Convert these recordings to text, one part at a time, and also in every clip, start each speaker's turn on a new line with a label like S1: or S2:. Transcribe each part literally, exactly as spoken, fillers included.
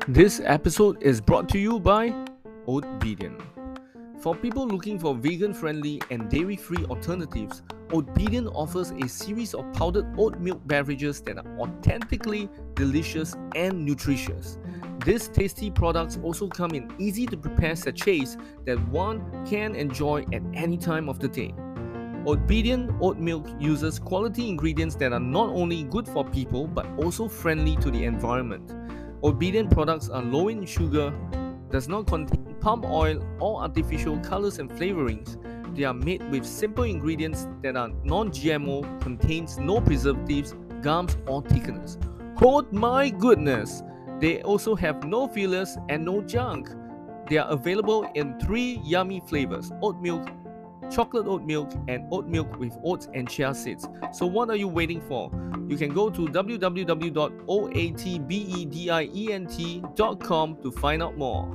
S1: This episode is brought to you by Oatbedian. For people looking for vegan-friendly and dairy-free alternatives, Oatbedian offers a series of powdered oat milk beverages that are authentically delicious and nutritious. These tasty products also come in easy-to-prepare sachets that one can enjoy at any time of the day. Oatbedian oat milk uses quality ingredients that are not only good for people but also friendly to the environment. Oatbedian products are low in sugar, does not contain palm oil or artificial colors and flavorings. They are made with simple ingredients that are non-G M O, contains no preservatives, gums or thickeners. Oh my goodness! They also have no fillers and no junk. They are available in three yummy flavors: oat milk, chocolate oat milk, and oat milk with oats and chia seeds. So what are you waiting for? You can go to w w w dot oatbedient dot com to find out more.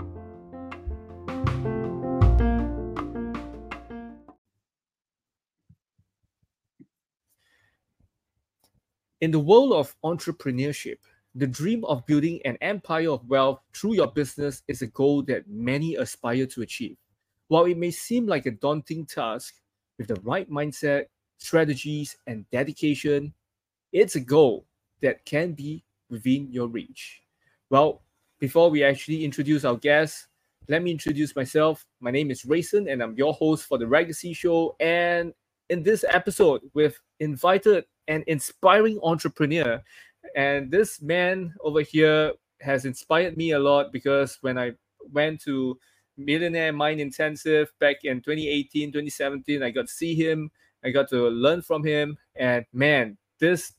S1: In the world of entrepreneurship, the dream of building an empire of wealth through your business is a goal that many aspire to achieve. While it may seem like a daunting task, with the right mindset, strategies, and dedication, it's a goal that can be within your reach. Well, before we actually introduce our guests, let me introduce myself. My name is Rayson, and I'm your host for the Legacy Show. And in this episode, we've invited an inspiring entrepreneur. And this man over here has inspired me a lot because when I went to Millionaire Mind Intensive back in twenty eighteen, twenty seventeen, I got to see him, I got to learn from him. And man, this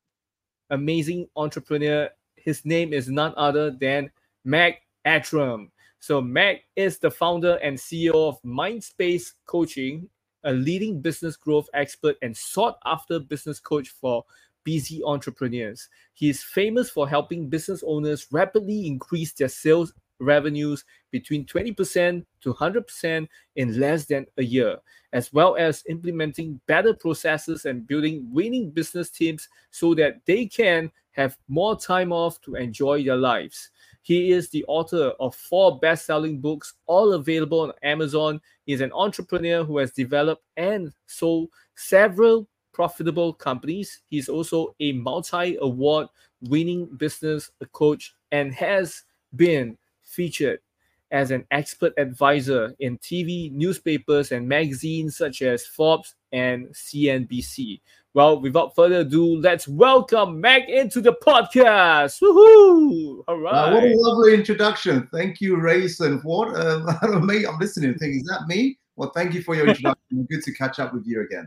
S1: amazing entrepreneur, his name is none other than Mac Attram. So Mac is the founder and C E O of Mindspace Coaching, a leading business growth expert and sought after business coach for busy entrepreneurs. He is famous for helping business owners rapidly increase their sales revenues between twenty percent to one hundred percent in less than a year, as well as implementing better processes and building winning business teams so that they can have more time off to enjoy their lives. He is the author of four best-selling books, all available on Amazon. He's an entrepreneur who has developed and sold several profitable companies. He's also a multi-award winning business coach and has been featured as an expert advisor in T V, newspapers, and magazines such as Forbes and C N B C. Well, without further ado, let's welcome Mac into the podcast. Woohoo! All right.
S2: Uh, what a lovely introduction. Thank you, Rayson. What? Uh, I don't know, mate, I'm listening. Thinking, is that me? Well, thank you for your introduction. Good to catch up with you again.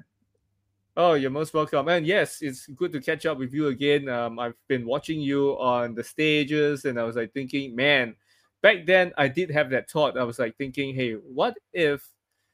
S1: Oh, you're most welcome. And yes, it's good to catch up with you again. Um, I've been watching you on the stages, and I was like thinking, man, back then I did have that thought. I was like thinking, hey, what if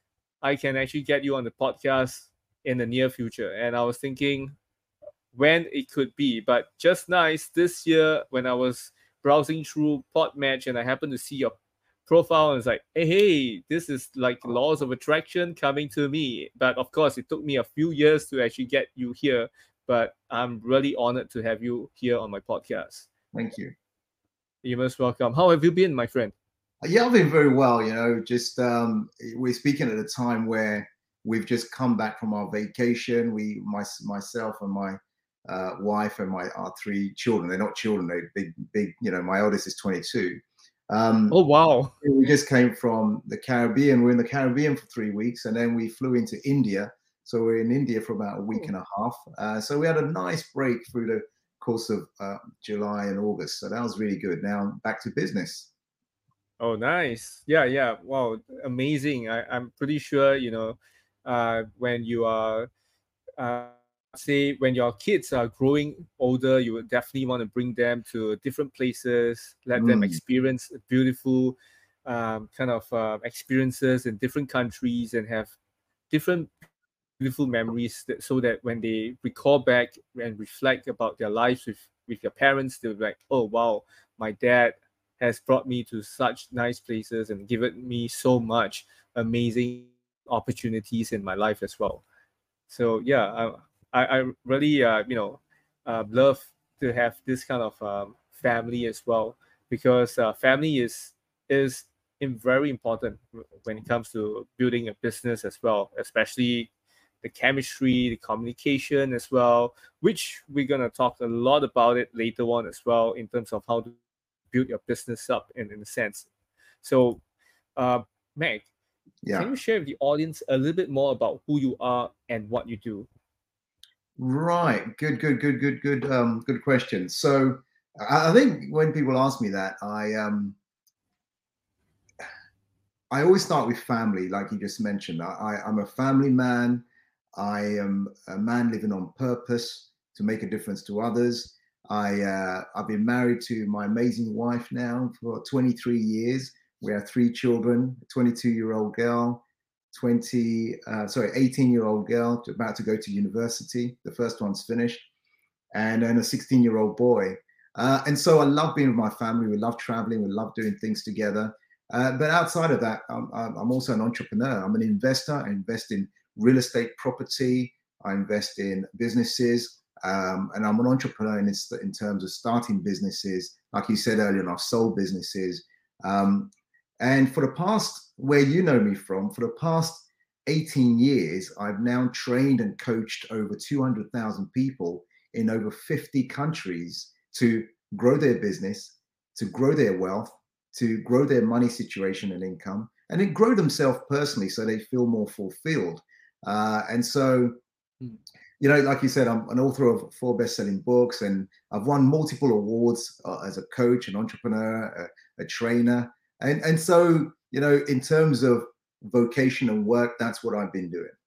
S1: I can actually get you on the podcast in the near future? And I was thinking when it could be, but just nice this year when I was browsing through Podmatch and I happened to see your profile and it's like, hey, hey, this is like laws of attraction coming to me. But of course, it took me a few years to actually get you here. But I'm really honored to have you here on my podcast.
S2: Thank you.
S1: You're most welcome. How have you been, my friend?
S2: Yeah, I've been very well. You know, just um, we're speaking at a time where we've just come back from our vacation. We, my, myself and my uh, wife and my our three children. They're not children. They're big, big. You know, my oldest is twenty-two.
S1: Um, oh, wow.
S2: We just came from the Caribbean. We're in the Caribbean for three weeks, and then we flew into India. So we're in India for about a week and a half. Uh, so we had a nice break through the course of uh, July and August. So that was really good. Now back to business.
S1: Oh, nice. Yeah, yeah. Wow, amazing. I, I'm pretty sure, you know, uh, when you are, uh, say, when your kids are growing older, you would definitely want to bring them to different places, let mm. them experience beautiful um, kind of uh, experiences in different countries and have different beautiful memories that, so that when they recall back and reflect about their lives with, with their parents, they'll be like, oh, wow, my dad has brought me to such nice places and given me so much amazing opportunities in my life as well. So yeah, I, I really uh, you know uh, love to have this kind of um, family as well because uh, family is is in very important when it comes to building a business as well, especially the chemistry, the communication as well, which we're gonna talk a lot about it later on as well in terms of how to build your business up in, in a sense. So, uh, Meg, can you
S2: Yeah.
S1: share with the audience a little bit more about who you are and what you do?
S2: Right. Good, good, good, good, good, um, good question. So I, I think when people ask me that, I um I always start with family, like you just mentioned. I, I, I'm a family man. I am a man living on purpose to make a difference to others. I uh, I've been married to my amazing wife now for twenty-three years. We have three children: a twenty-two-year-old girl, twenty uh, sorry, eighteen-year-old girl about to go to university. The first one's finished, and then a sixteen-year-old boy. Uh, and so I love being with my family. We love traveling. We love doing things together. Uh, but outside of that, I'm, I'm also an entrepreneur. I'm an investor. I invest in real estate property. I invest in businesses. Um, and I'm an entrepreneur in, in terms of starting businesses. Like you said earlier, and I've sold businesses. Um, and for the past, where you know me from, for the past eighteen years, I've now trained and coached over two hundred thousand people in over fifty countries to grow their business, to grow their wealth, to grow their money situation and income, and then grow themselves personally so they feel more fulfilled. Uh, and so, you know, like you said, I'm an author of four best-selling books, and I've won multiple awards uh, as a coach, an entrepreneur, a, a trainer. And, and so, you know, in terms of vocation and work, that's what I've been doing.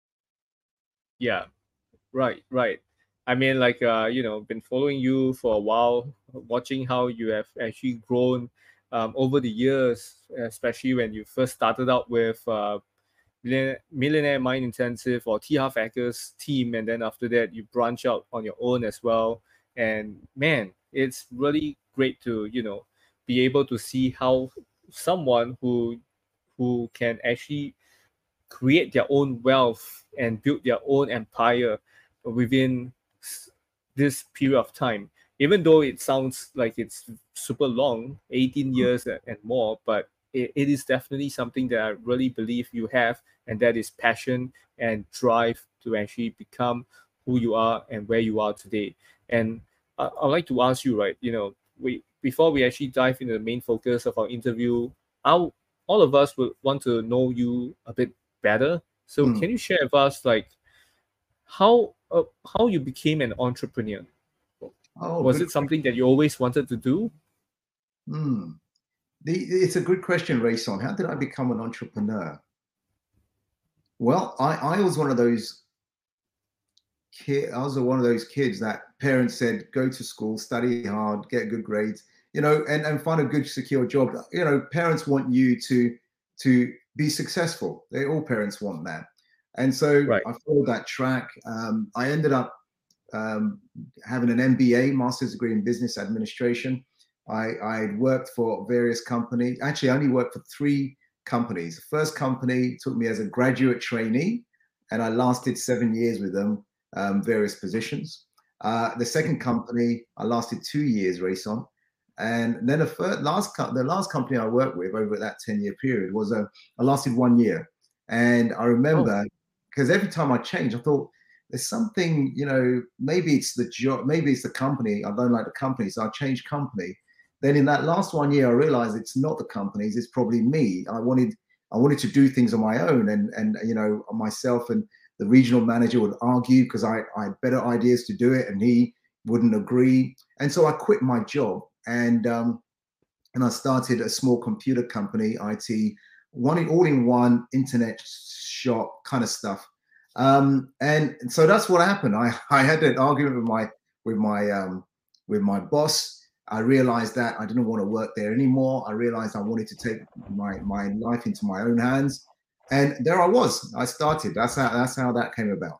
S1: Yeah, right, right. I mean, like, uh, you know, been following you for a while, watching how you have actually grown um, over the years, especially when you first started out with uh, Millionaire, Millionaire Mind Intensive or T. Harv Eker's team, and then after that, you branch out on your own as well. And man, it's really great to, you know, be able to see how someone who who can actually create their own wealth and build their own empire within s- this period of time. Even though it sounds like it's super long, eighteen years a- and more, but it, it is definitely something that I really believe you have, and that is passion and drive to actually become who you are and where you are today. And I, I'd like to ask you, right, you know, we before we actually dive into the main focus of our interview, our, all of us would want to know you a bit better. So
S2: Hmm.
S1: can you share with us like how uh, how you became an entrepreneur?
S2: Oh,
S1: Was
S2: good.
S1: it something that you always wanted to do?
S2: Hmm. The, it's a good question, Rayson. How did I become an entrepreneur? Well, I, I was one of those kid. I was one of those kids that parents said, go to school, study hard, get good grades, you know, and, and find a good, secure job. You know, parents want you to to be successful. They all parents want that. And so
S1: Right.
S2: I followed that track. Um, I ended up um, having an M B A, master's degree in business administration. I, I worked for various companies. Actually, I only worked for three companies. The first company took me as a graduate trainee, and I lasted seven years with them, um, various positions. Uh, the second company, I lasted two years, Rayson. And then the first, last, the last company I worked with over that ten-year period was a, I lasted one year. And I
S1: Oh,
S2: remember, because every time I changed, I thought, there's something, you know, maybe it's the job, maybe it's the company. I don't like the company, so I changed company. Then in that last one year, I realized it's not the companies, it's probably me. I wanted, I wanted to do things on my own, and and you know, myself and the regional manager would argue because I, I had better ideas to do it, and he wouldn't agree. And so I quit my job, and um, and I started a small computer company, I T, one all-in-one internet shop kind of stuff. Um, and so that's what happened. I, I had an argument with my with my um, with my boss. I realized that I didn't want to work there anymore. I realized I wanted to take my my life into my own hands, and there I was. I started. That's how that's how that came about.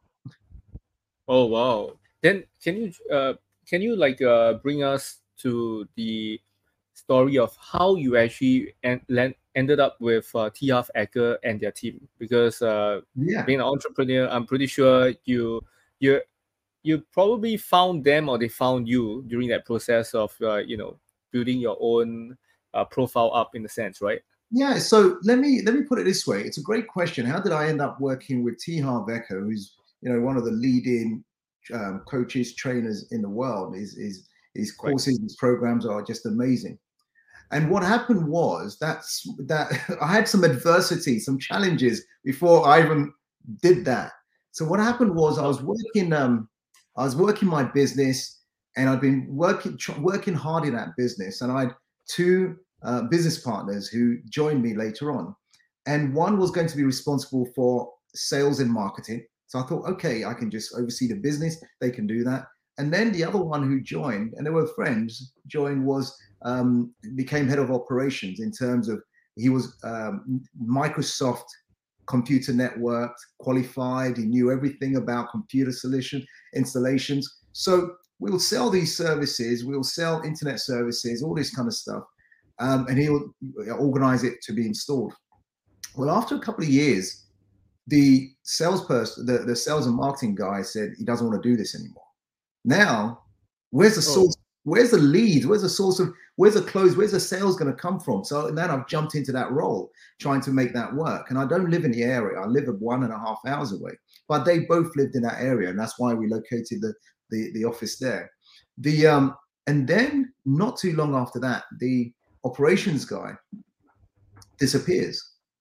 S1: oh wow. Then can you uh can you like uh bring us to the story of how you actually en- land, ended up with uh, T. Harv Eker and their team? Because uh,
S2: Yeah.
S1: being an entrepreneur, I'm pretty sure you you you probably found them or they found you during that process of uh, you know building your own uh, profile up in a sense, right?
S2: Yeah. So let me let me put it this way. It's a great question. How did I end up working with T. Harv Eker, who's you know one of the leading um, coaches, trainers in the world? His his his courses, right. His programs are just amazing. And what happened was that's that I had some adversity, some challenges before I even did that. So what happened was I was working, um, I was working my business, and I'd been working working hard in that business. And I had two uh, business partners who joined me later on, and one was going to be responsible for sales and marketing. So I thought, okay, I can just oversee the business. They can do that. And then the other one who joined, and they were friends, joined was um, became head of operations in terms of he was um, Microsoft computer networked, qualified. He knew everything about computer solution installations. So we'll sell these services, we'll sell internet services, all this kind of stuff, um, and he'll organize it to be installed. Well, after a couple of years, the salesperson, the, the sales and marketing guy said he doesn't want to do this anymore. Now, where's the source? Oh. Where's the leads? Where's the source of, where's the close? Where's the sales going to come from? So then I've jumped into that role, trying to make that work. And I don't live in the area. I live at one and a half hours away, but they both lived in that area. And that's why we located the, the, the office there. The, um, and then not too long after that, the operations guy disappears.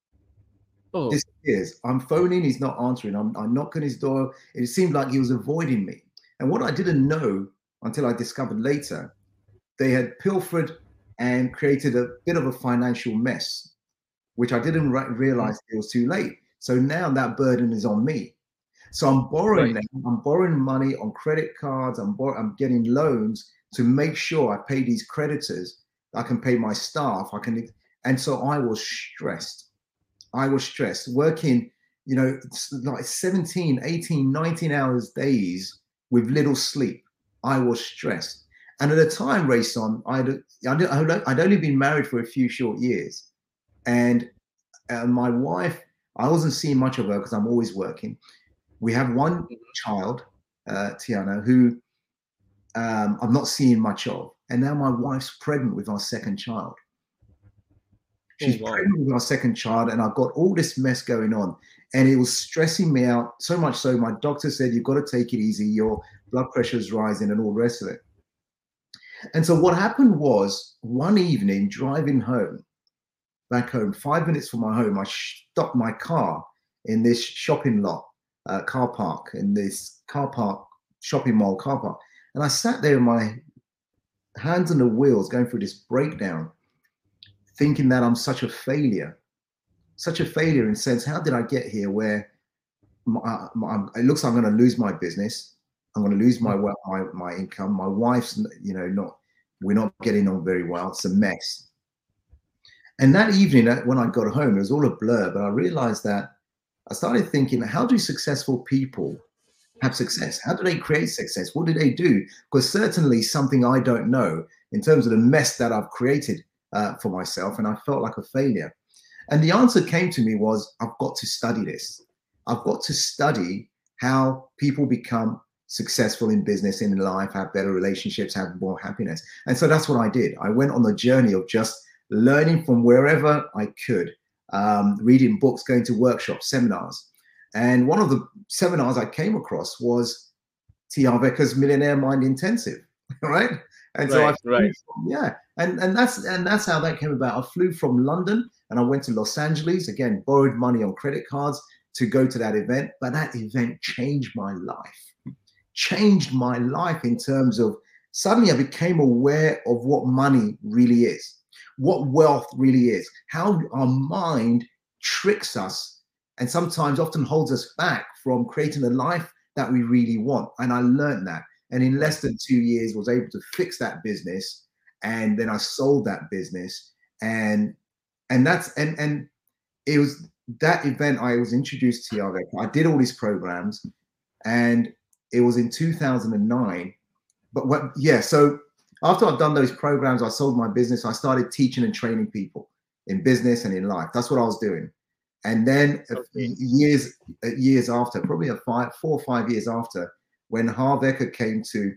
S2: Oh. Disappears. I'm phoning, he's not answering. I'm, I'm knocking his door. It seemed like he was avoiding me. And what I didn't know until I discovered later, they had pilfered and created a bit of a financial mess, which I didn't re realize it was too late. So now that burden is on me. So I'm borrowing, right. I'm borrowing money on credit cards. I'm, I'm getting loans to make sure I pay these creditors. I can pay my staff. I can, and so I was stressed. I was stressed, working, you know, like seventeen, eighteen, nineteen hours days with little sleep. I was stressed. And at the time, Rayson, I'd, I'd, I'd only been married for a few short years. And uh, my wife, I wasn't seeing much of her because I'm always working. We have one child, uh, Tiana, who um, I'm not seeing much of. And now my wife's pregnant with our second child. She's oh, wow. pregnant with our second child, and I've got all this mess going on. And it was stressing me out so much so my doctor said, you've got to take it easy. Your blood pressure is rising and all the rest of it. And so what happened was one evening driving home, back home, five minutes from my home, I stopped my car in this shopping lot, uh, car park, in this car park, shopping mall car park. And I sat there with my hands on the wheels going through this breakdown, thinking that I'm such a failure. Such a failure in the sense, how did I get here where my, my, it looks like I'm going to lose my business. I'm going to lose my, my my income. My wife's, you know, not, we're not getting on very well. It's a mess. And that evening when I got home, it was all a blur, but I realized that I started thinking, how do successful people have success? How do they create success? What do they do? Because certainly something I don't know in terms of the mess that I've created uh, for myself, and I felt like a failure. And the answer came to me was, I've got to study this. I've got to study how people become successful in business, in life, have better relationships, have more happiness. And so that's what I did. I went on the journey of just learning from wherever I could, um, reading books, going to workshops, seminars. And one of the seminars I came across was T. Harv Eker's Millionaire Mind Intensive, right? And so right, I flew right. from, yeah, and and that's and that's how that came about. I flew from London and I went to Los Angeles, again, borrowed money on credit cards to go to that event. But that event changed my life, changed my life in terms of suddenly I became aware of what money really is, what wealth really is, how our mind tricks us and sometimes often holds us back from creating a life that we really want. And I learned that. And in less than two years, was able to fix that business. And then I sold that business. And and that's and and it was that event I was introduced to T. Harv Eker. I did all these programs, and it was in two thousand nine. But what yeah, so after I've done those programs, I sold my business. I started teaching and training people in business and in life. That's what I was doing. And then okay. years years after, probably a five, four or five years after, when Harv Eker came to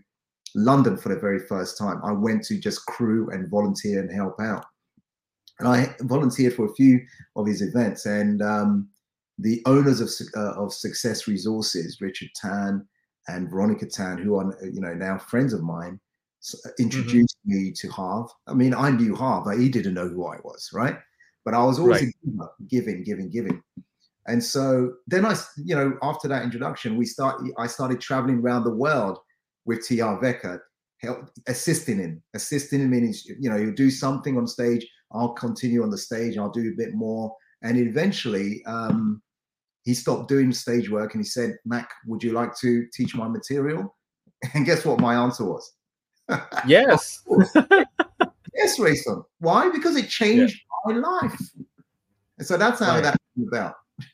S2: London for the very first time. I went to just crew and volunteer and help out. And I volunteered for a few of his events. And um, the owners of, uh, of Success Resources, Richard Tan and Veronica Tan, who are, you know, now friends of mine, introduced mm-hmm. me to Harv. I mean, I knew Harv, but he didn't know who I was, right? But I was always right. a giver, giving, giving, giving. And so then I, you know, after that introduction, we start. I started traveling around the world with T R Veka, help, assisting him, assisting him in his, you know, he'll do something on stage. I'll continue on the stage. I'll do a bit more. And eventually um, he stopped doing stage work and he said, Mac, would you like to teach my material? And guess what my answer was?
S1: Yes.
S2: Yes, Rayson. Why? Because it changed yeah. my life. And so that's how right. that came about.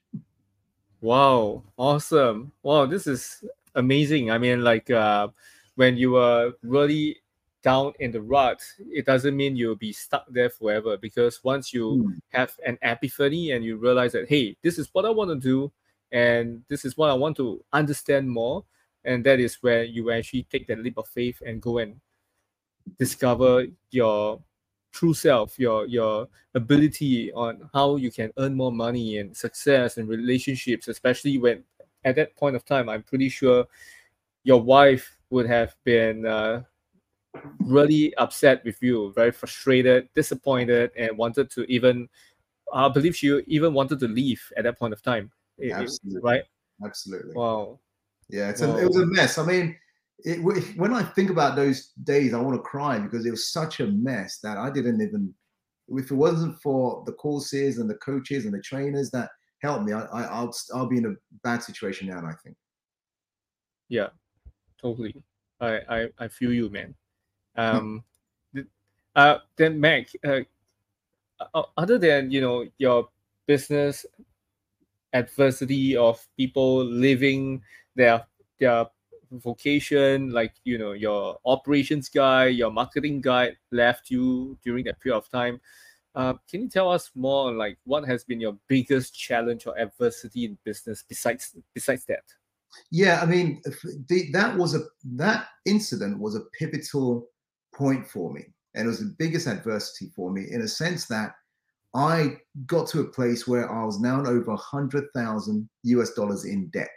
S1: Wow. Awesome. Wow. This is amazing. I mean, like uh, when you are really down in the rut, it doesn't mean you'll be stuck there forever, because once you mm. have an epiphany and you realize that, hey, this is what I want to do and this is what I want to understand more, and that is where you actually take that leap of faith and go and discover your true self, your your ability on how you can earn more money and success and relationships, especially when at that point of time, I'm pretty sure your wife would have been uh, really upset with you, very frustrated, disappointed, and wanted to even, I believe she even wanted to leave at that point of time.
S2: Absolutely.
S1: Right?
S2: Absolutely.
S1: Wow.
S2: Yeah, it's
S1: wow.
S2: A, it was a mess. I mean, it, when I think about those days, I want to cry because it was such a mess that I didn't even, if it wasn't for the courses and the coaches and the trainers that helped me, I, I, I'll, I'll be in a bad situation now, I think.
S1: Yeah, totally. I, I, I feel you, man. Um, uh, then Mac, uh, other than, you know, your business adversity of people leaving their their vocation, like, you know, your operations guy, your marketing guy left you during that period of time. Uh, can you tell us more on like what has been your biggest challenge or adversity in business besides besides that?
S2: Yeah, I mean, the, that was a that incident was a pivotal point for me, and it was the biggest adversity for me in a sense that I got to a place where I was now over a hundred thousand U S dollars in debt.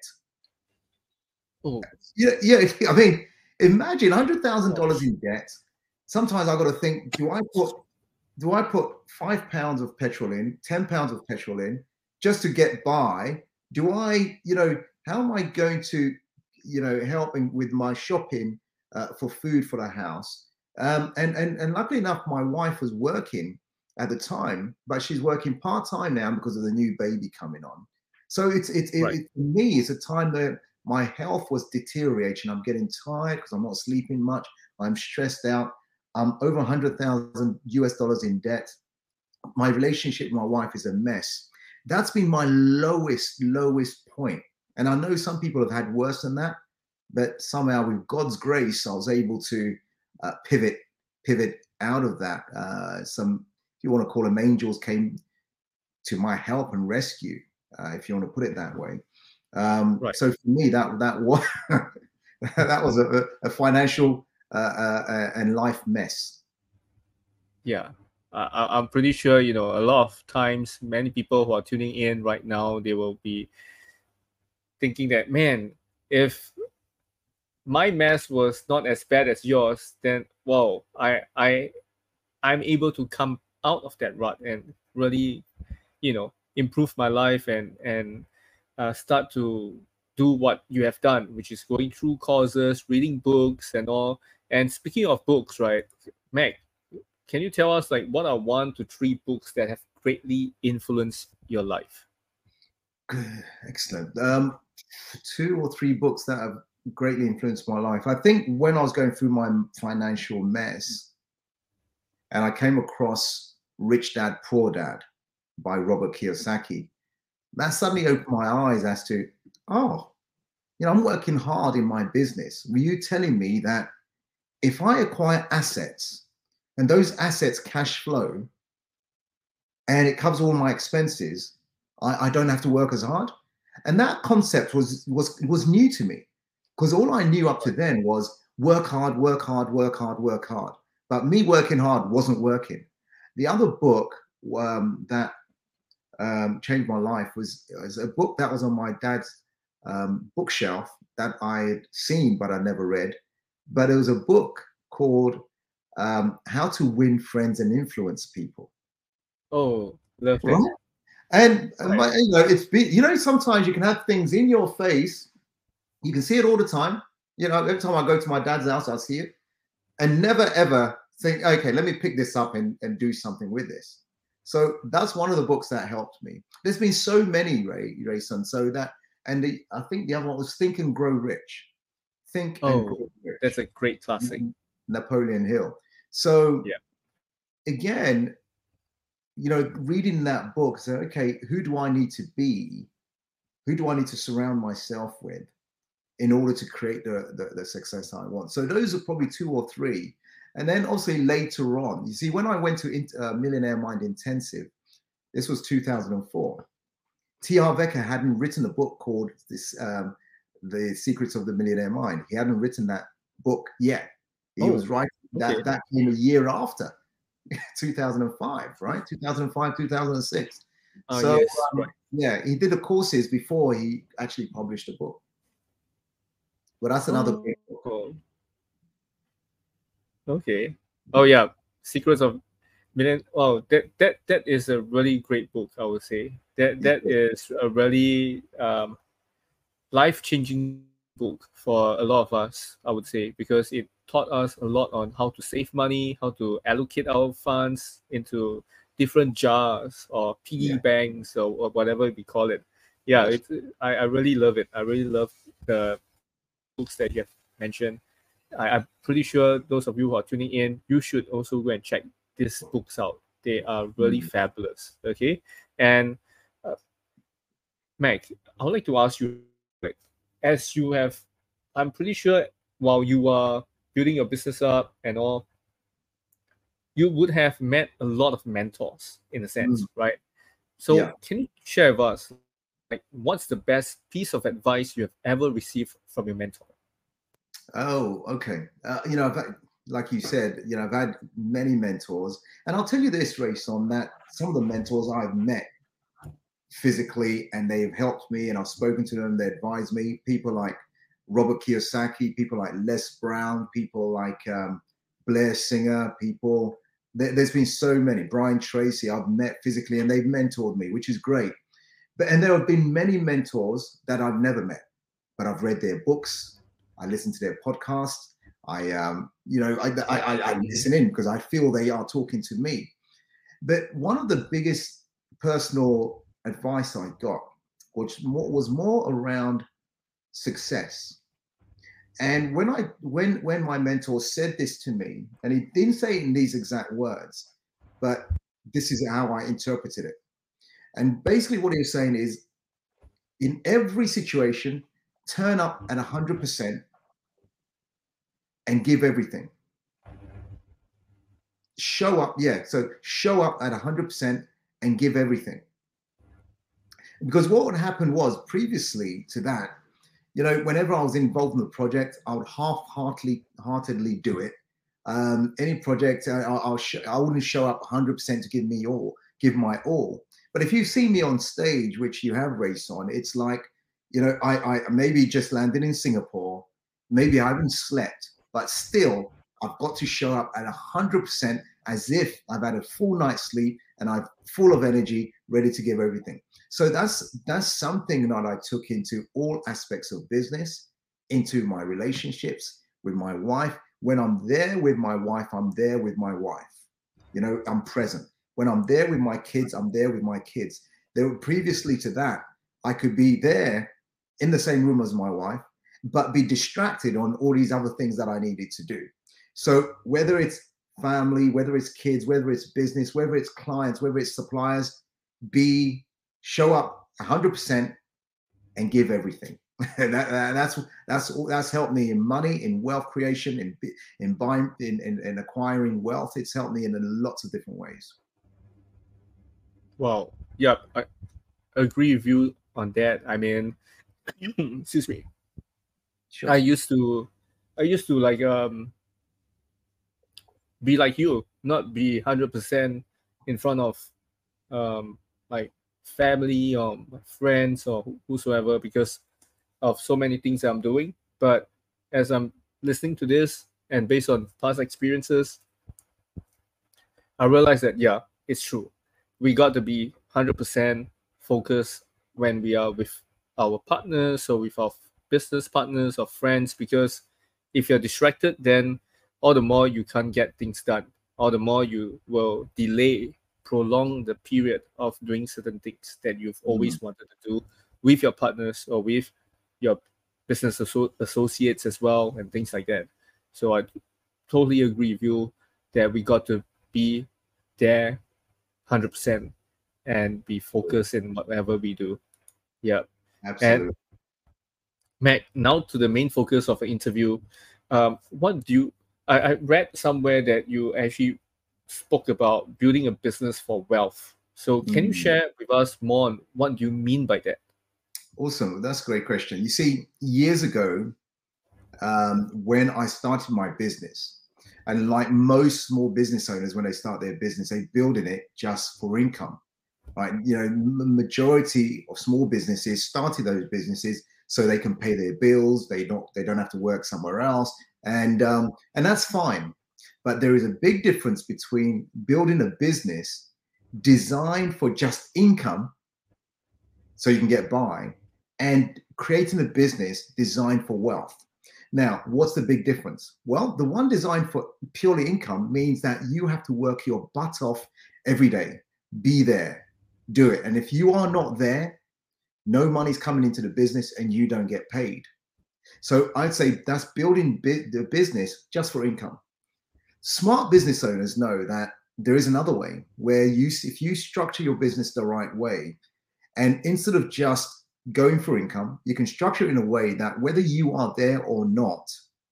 S1: Oh,
S2: yeah, yeah. I mean, imagine a hundred thousand dollars in debt. Sometimes I got to think: Do I put do I put five pounds of petrol in, ten pounds of petrol in, just to get by? Do I, you know, how am I going to, you know, helping with my shopping uh, for food for the house? Um, and and and luckily enough, my wife was working at the time, but she's working part time now because of the new baby coming on. So it's it's it,
S1: right.
S2: it, for me, it's a time that my health was deteriorating. I'm getting tired because I'm not sleeping much. I'm stressed out. I'm over a hundred thousand U S dollars in debt. My relationship with my wife is a mess. That's been my lowest, lowest point. And I know some people have had worse than that, but somehow with God's grace, I was able to uh, pivot, pivot out of that. Uh, some, if you want to call them angels, came to my help and rescue, uh, if you want to put it that way. Um, right. So for me, that that was that was a, a financial uh, uh, and life mess.
S1: Yeah. Uh, I'm pretty sure, you know, a lot of times, many people who are tuning in right now, they will be thinking that, man, if my mess was not as bad as yours, then, wow, I, I, I'm able to come out of that rut and really, you know, improve my life and, and uh, start to do what you have done, which is going through courses, reading books and all. And speaking of books, right, Mac, can you tell us like what are one to three books that have greatly influenced your life?
S2: Excellent. Um, two or three books that have greatly influenced my life. I think when I was going through my financial mess and I came across Rich Dad, Poor Dad by Robert Kiyosaki, that suddenly opened my eyes as to, oh, you know, I'm working hard in my business. Were you telling me that if I acquire assets and those assets cash flow and it covers all my expenses, I, I don't have to work as hard? And that concept was was was new to me, because all I knew up to then was work hard, work hard, work hard, work hard. But me working hard wasn't working. The other book um, that um, changed my life was, was a book that was on my dad's um, bookshelf that I had seen but I never read. But it was a book called um, How to Win Friends and Influence People.
S1: Oh, love
S2: Right?
S1: it.
S2: And, and my, you know, it's be, you know, sometimes you can have things in your face. You can see it all the time. You know, every time I go to my dad's house, I see it, and never ever think, okay, let me pick this up and, and do something with this. So that's one of the books that helped me. There's been so many, Ray, Rayson. So that, and the, I think the other one was Think and Grow Rich. Think
S1: Oh,
S2: and Grow Rich.
S1: That's a great classic.
S2: Napoleon Hill. So
S1: yeah.
S2: again, you know, reading that book, so okay, who do I need to be? Who do I need to surround myself with in order to create the, the, the success I want? So those are probably two or three. And then obviously later on, you see, when I went to uh, Millionaire Mind Intensive, this was two thousand four. T. Harv Eker hadn't written a book called this, um, The Secrets of the Millionaire Mind. He hadn't written that book yet. He
S1: oh,
S2: was writing that,
S1: okay.
S2: that came a year after, two thousand five, right? two thousand five, two thousand six.
S1: Oh,
S2: so
S1: yes,
S2: um,
S1: right.
S2: yeah, he did the courses before he actually published a book. But that's another
S1: oh,
S2: great book.
S1: Cool. Okay. Oh yeah, Secrets of Million. Wow, that that that is a really great book. I would say that that is a really um, life-changing book for a lot of us. I would say because it taught us a lot on how to save money, how to allocate our funds into different jars or piggy
S2: Yeah.
S1: banks or, or whatever we call it. Yeah,
S2: Yes.
S1: it's I, I really love it. I really love the books that you have mentioned. I, I'm pretty sure those of you who are tuning in, you should also go and check these books out. They are really
S2: Mm.
S1: fabulous. Okay, and uh, Mac, I would like to ask you, like, as you have, I'm pretty sure while you are building your business up and all, you would have met a lot of mentors in a sense,
S2: Mm.
S1: right? So
S2: Yeah.
S1: can you share with us, like, what's the best piece of advice you have ever received from your mentor?
S2: Oh, okay. Uh, you know, I've had, like you said, you know, I've had many mentors, and I'll tell you this, Rayson, that some of the mentors I've met physically and they've helped me, and I've spoken to them, they advise me. People like Robert Kiyosaki, people like Les Brown, people like um, Blair Singer, people. There, there's been so many. Brian Tracy, I've met physically, and they've mentored me, which is great. But and there have been many mentors that I've never met, but I've read their books. I listen to their podcasts. I, um, you know, I, I, I listen in because I feel they are talking to me. But one of the biggest personal advice I got, which more, was more around success. And when I, when, when my mentor said this to me, and he didn't say it in these exact words, but this is how I interpreted it. And basically, what he was saying is, in every situation, turn up at one hundred percent and give everything. Show up, yeah. So show up at one hundred percent and give everything. Because what would happen was, previously to that, you know, whenever I was involved in the project, I would half-heartedly heartedly do it. Um, any project, I, I'll sh- I wouldn't show up one hundred percent to give me all, give my all. But if you see me on stage, which you have, Rayson, it's like, you know, I, I maybe just landed in Singapore, maybe I haven't slept, but still, I've got to show up at one hundred percent as if I've had a full night's sleep and I'm full of energy, ready to give everything. So that's that's something that I took into all aspects of business, into my relationships with my wife. When I'm there with my wife, I'm there with my wife. You know, I'm present. When I'm there with my kids, I'm there with my kids. There were previously to that, I could be there in the same room as my wife, but be distracted on all these other things that I needed to do. So whether it's family, whether it's kids, whether it's business, whether it's clients, whether it's suppliers, be show up one hundred percent and give everything. that, that, that's that's that's helped me in money, in wealth creation, in in buying, in, in, in acquiring wealth. It's helped me in lots of different ways.
S1: Wow. Yeah, I agree with you on that. I mean, excuse me.
S2: Sure.
S1: I used to I used to like um be like you, not be one hundred percent in front of um like family or friends or whosoever because of so many things that I'm doing. But as I'm listening to this and based on past experiences, I realized that yeah, it's true. We got to be one hundred percent focused when we are with our partners or with our business partners or friends because if you're distracted, then all the more you can't get things done. All the more you will delay, prolong the period of doing certain things that you've
S2: Mm.
S1: always wanted to do with your partners or with your business asso- associates as well and things like that. So I totally agree with you that we got to be there one hundred percent and be focused in whatever we do. Yeah. And
S2: Absolutely.
S1: Mac, now to the main focus of the interview. Um, what do you, I, I read somewhere that you actually spoke about building a business for wealth. So can you
S2: Mm.
S1: share with us more on what do you mean by that?
S2: Awesome. That's a great question. You see, years ago, um, when I started my business, and like most small business owners, when they start their business, they build in it just for income, right? You know, the majority of small businesses started those businesses so they can pay their bills. They don't they don't have to work somewhere else, and um, and that's fine. But there is a big difference between building a business designed for just income, so you can get by, and creating a business designed for wealth. Now, what's the big difference? Well, the one designed for purely income means that you have to work your butt off every day, be there, do it. And if you are not there, no money's coming into the business and you don't get paid. So I'd say that's building bi- the business just for income. Smart business owners know that there is another way where you, if you structure your business the right way, and instead of just going for income, you can structure it in a way that whether you are there or not,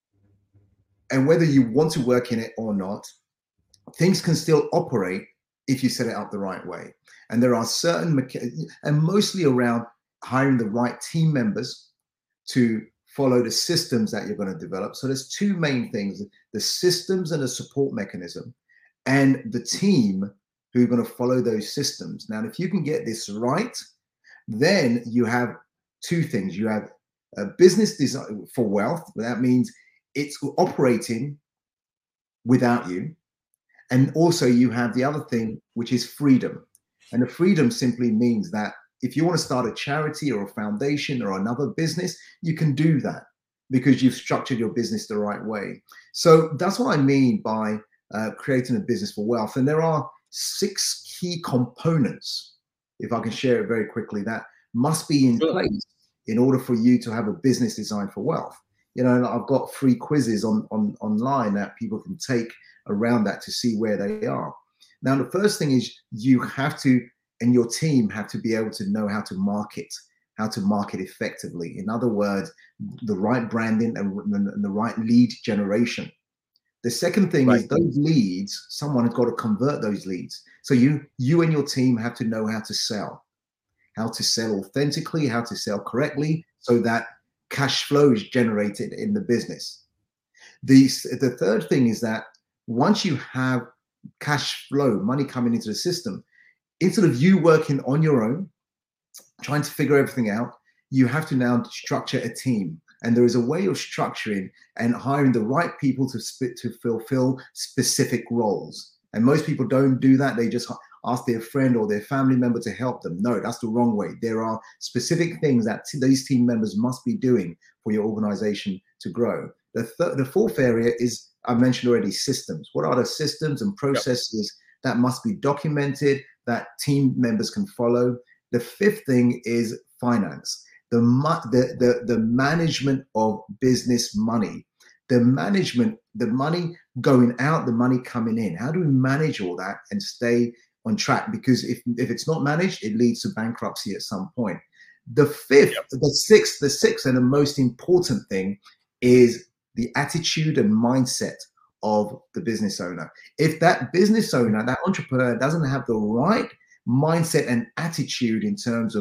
S2: and whether you want to work in it or not, things can still operate if you set it up the right way. And there are certain, mecha- and mostly around hiring the right team members to follow the systems that you're going to develop. So there's two main things, the systems and the support mechanism, and the team who are going to follow those systems. Now, if you can get this right, then you have two things. You have a business design for wealth. That means it's operating without you. And also you have the other thing, which is freedom. And the freedom simply means that if you want to start a charity or a foundation or another business, you can do that because you've structured your business the right way. So that's what I mean by uh, creating a business for wealth. And there are six key components, if I can share it very quickly, that must be in
S1: Sure.
S2: place in order for you to have a business designed for wealth. You know, I've got free quizzes on, on online that people can take around that to see where they are. Now, the first thing is you have to, and your team have to be able to know how to market, how to market effectively. In other words, the right branding and, and the right lead generation. The second thing
S1: Right.
S2: is those leads, someone has got to convert those leads. So you, you and your team have to know how to sell, how to sell authentically, how to sell correctly, so that cash flow is generated in the business. The, the third thing is that once you have cash flow, money coming into the system, instead of you working on your own, trying to figure everything out, you have to now structure a team. And there is a way of structuring and hiring the right people to, to fulfill specific roles. And most people don't do that. They just ask their friend or their family member to help them. No, that's the wrong way. There are specific things that these team members must be doing for your organization to grow. The, th- the fourth area is, I mentioned already, systems. What are the systems and processes yep. that must be documented, that team members can follow? The fifth thing is finance, the, the, the, the management of business money, the management, the money going out, the money coming in. How do we manage all that and stay on track? Because if, if it's not managed, it leads to bankruptcy at some point. The fifth, yep. the sixth, the sixth and the most important thing is the attitude and mindset of the business owner. If that business owner, that entrepreneur doesn't have the right mindset and attitude in terms of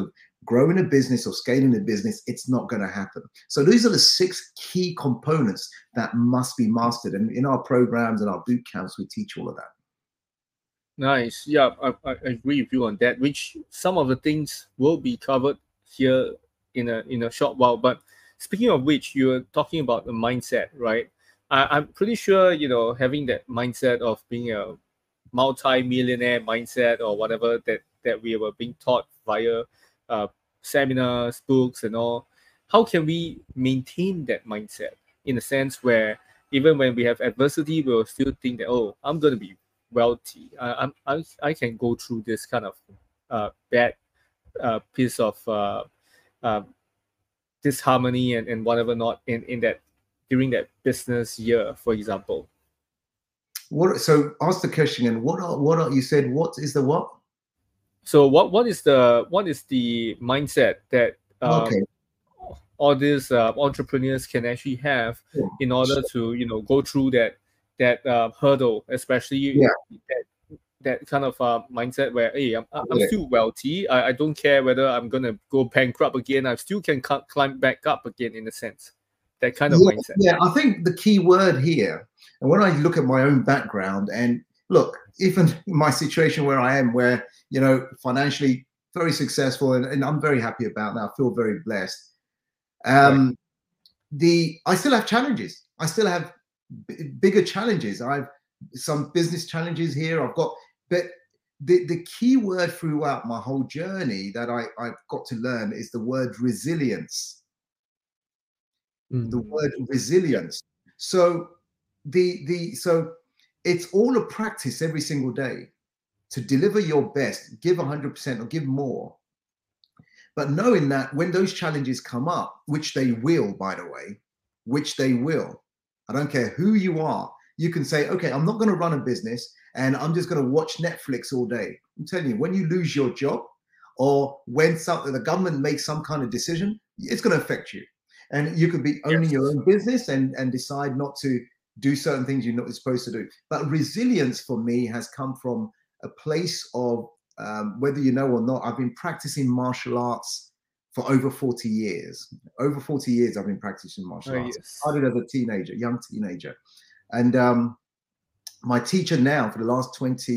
S2: growing a business or scaling a business, it's not going to happen. So these are the six key components that must be mastered. And in our programs and our boot camps, we teach all of that.
S1: Nice. Yeah, I, I agree with you on that, which some of the things will be covered here in a in a short while. But speaking of which, you're talking about the mindset, right? I, I'm pretty sure, you know, having that mindset of being a multi-millionaire mindset or whatever that, that we were being taught via uh, seminars, books, and all. How can we maintain that mindset in a sense where even when we have adversity, we'll still think that, oh, I'm going to be wealthy. I, I'm, I, I can go through this kind of uh, bad uh, piece of uh, uh, disharmony and, and whatever not in, in that during that business year, for example.
S2: What? So ask the question and what are what are you said? What is the what?
S1: So what what is the what is the mindset that um,
S2: Okay.
S1: all these uh, entrepreneurs can actually have
S2: Yeah.
S1: in order to you know go through that that uh, hurdle, especially
S2: Yeah.
S1: that that kind of uh, mindset where hey, I'm, I'm
S2: Yeah.
S1: still wealthy. I, I don't care whether I'm gonna go bankrupt again. I still can c- climb back up again in a sense. That kind of
S2: Yeah,
S1: mindset.
S2: yeah, I think the key word here, and when I look at my own background, and look, even my situation where I am, where, you know, financially very successful, and, and I'm very happy about that. I feel very blessed. Um, right. The I still have challenges. I still have b- bigger challenges. I've some business challenges here. I've got, but the, the key word throughout my whole journey that I, I've got to learn is the word resilience. The word resilience. Yeah. So the the so it's all a practice every single day to deliver your best, give one hundred percent or give more. But knowing that when those challenges come up, which they will, by the way, which they will, I don't care who you are, you can say, okay, I'm not going to run a business and I'm just going to watch Netflix all day. I'm telling you, when you lose your job or when some, the government makes some kind of decision, it's going to affect you. And you could be owning yes. your own business and, and decide not to do certain things you're not supposed to do. But resilience for me has come from a place of, um, whether you know or not, I've been practicing martial arts for over forty years. Over forty years I've been practicing martial oh, arts. Yes. I started as a teenager, young teenager. And um, my teacher now for the last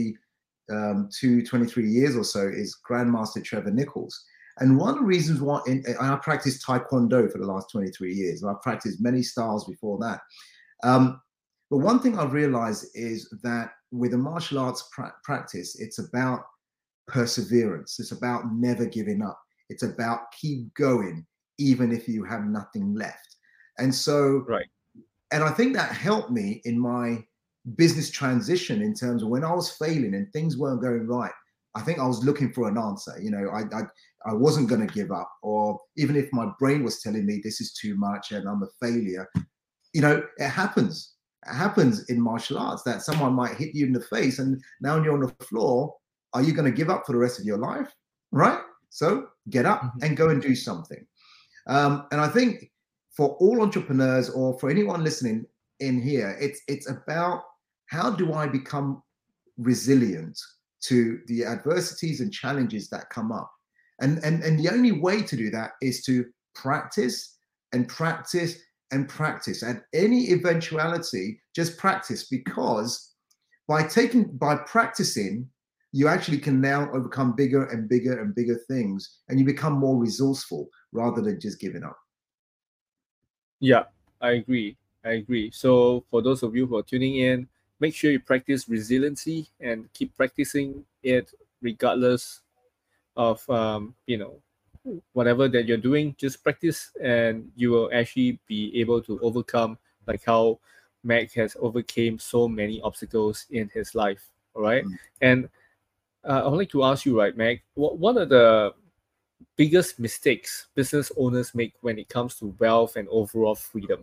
S2: twenty-two, twenty-three years or so is Grandmaster Trevor Nichols. And one of the reasons why in, I practiced Taekwondo for the last twenty-three years. I've practiced many styles before that. Um, but one thing I've realized is that with a martial arts pra- practice, it's about perseverance. It's about never giving up. It's about keep going, even if you have nothing left. And so,
S1: right.
S2: And I think that helped me in my business transition in terms of when I was failing and things weren't going right. I think I was looking for an answer. You know, I I, I wasn't going to give up, or even if my brain was telling me this is too much and I'm a failure, you know, it happens. It happens in martial arts that someone might hit you in the face and now you're on the floor. Are you going to give up for the rest of your life? Right? So get up mm-hmm. and go and do something. Um, and I think for all entrepreneurs or for anyone listening in here, it's it's about how do I become resilient to the adversities and challenges that come up. And, and, and the only way to do that is to practice and practice and practice. And any eventuality, just practice, because by taking, by practicing, you actually can now overcome bigger and bigger and bigger things, and you become more resourceful rather than just giving up.
S1: Yeah, I agree. I agree. So for those of you who are tuning in, make sure you practice resiliency and keep practicing it regardless of, um, you know, whatever that you're doing. Just practice and you will actually be able to overcome, like how Mac has overcame so many obstacles in his life. All right. Mm. And uh, I would like to ask you, right, Mac, what, what are the biggest mistakes business owners make when it comes to wealth and overall freedom?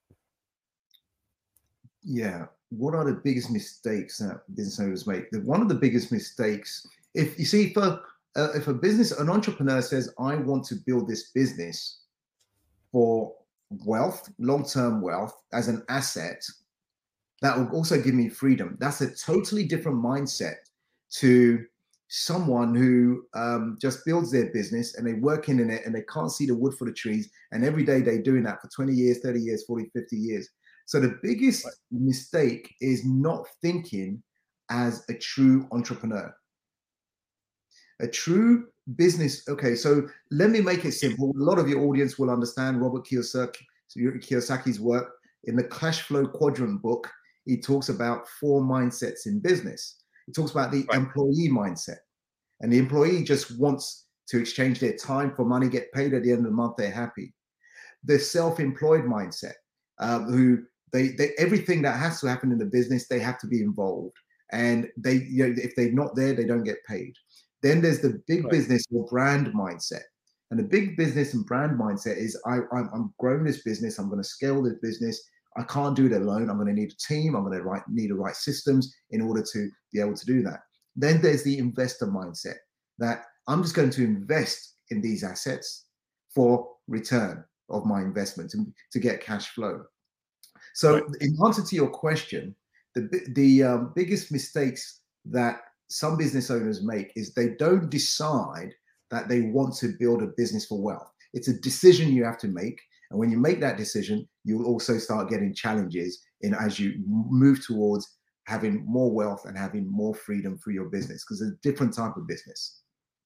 S2: Yeah, what are the biggest mistakes that business owners make? The, one of the biggest mistakes, if you see, for uh, if a business, an entrepreneur says, I want to build this business for wealth, long-term wealth as an asset, that will also give me freedom. That's a totally different mindset to someone who um, just builds their business and they work in it and they can't see the wood for the trees. And every day they're doing that for twenty years, thirty years, forty, fifty years. So the biggest
S1: Right.
S2: mistake is not thinking as a true entrepreneur. A true business. Okay, so let me make it simple. A lot of your audience will understand Robert Kiyosaki, Kiyosaki's work in the Cash Flow Quadrant book. He talks about four mindsets in business. He talks about the
S1: Right.
S2: employee mindset. And the employee just wants to exchange their time for money, get paid at the end of the month, they're happy. The self-employed mindset, uh, who they, they everything that has to happen in the business, they have to be involved. And they, you know, if they're not there, they don't get paid. Then there's the big
S1: Right.
S2: business or brand mindset. And the big business and brand mindset is I, I'm, I'm growing this business, I'm going to scale this business. I can't do it alone. I'm going to need a team. I'm going to write, need the right systems in order to be able to do that. Then there's the investor mindset that I'm just going to invest in these assets for return of my investment to, to get cash flow. So
S1: Right.
S2: in answer to your question, the, the um, biggest mistakes that some business owners make is they don't decide that they want to build a business for wealth. It's a decision you have to make. And when you make that decision, you'll also start getting challenges in as you move towards having more wealth and having more freedom for your business, because it's a different type of business.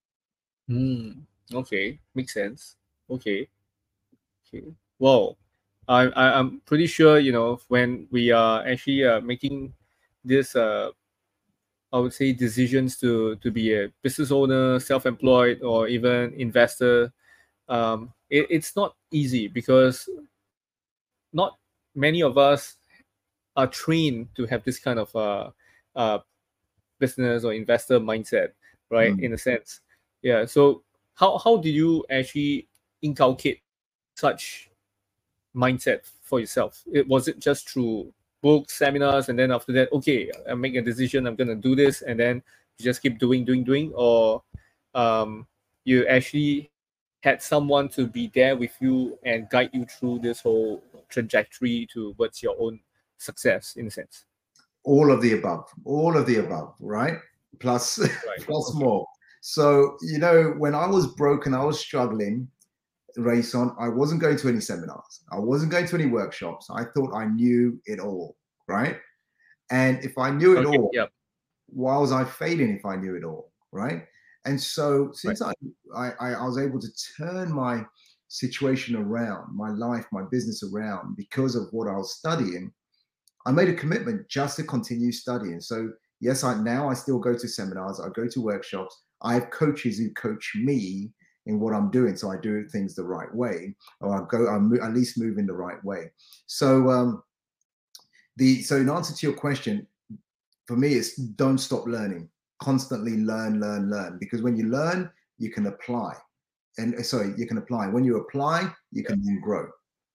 S1: Mm, okay, makes sense. Okay, okay. Well, I, I I'm pretty sure you know when we are actually uh, making this uh I would say decisions to to be a business owner, self-employed, or even investor. Um, it, it's not easy because not many of us are trained to have this kind of uh, uh, business or investor mindset, right?
S2: Mm.
S1: In a sense, yeah. So how how did you actually inculcate such mindset for yourself? It was it just through books, seminars, and then after that, okay, I make a decision, I'm gonna do this, and then you just keep doing, doing, doing, or um, you actually had someone to be there with you and guide you through this whole trajectory towards your own success, in a sense.
S2: All of the above, all of the above, right? Plus,
S1: Right.
S2: plus
S1: Okay.
S2: more. So, you know, when I was broken, I was struggling, Rayson, I wasn't going to any seminars. I wasn't going to any workshops. I thought I knew it all, right? And if I knew it
S1: Okay.
S2: all,
S1: Yep.
S2: why was I failing if I knew it all, right? And so
S1: Right.
S2: since I, I, I was able to turn my situation around, my life, my business around because of what I was studying, I made a commitment just to continue studying. So yes, I now I still go to seminars, I go to workshops. I have coaches who coach me in what I'm doing, so I do things the right way, or I go, I at least move in the right way. So um, the so in answer to your question, for me, it's don't stop learning. Constantly learn, learn, learn. Because when you learn, you can apply. And sorry, you can apply. When you apply, you
S1: Yep.
S2: can then grow.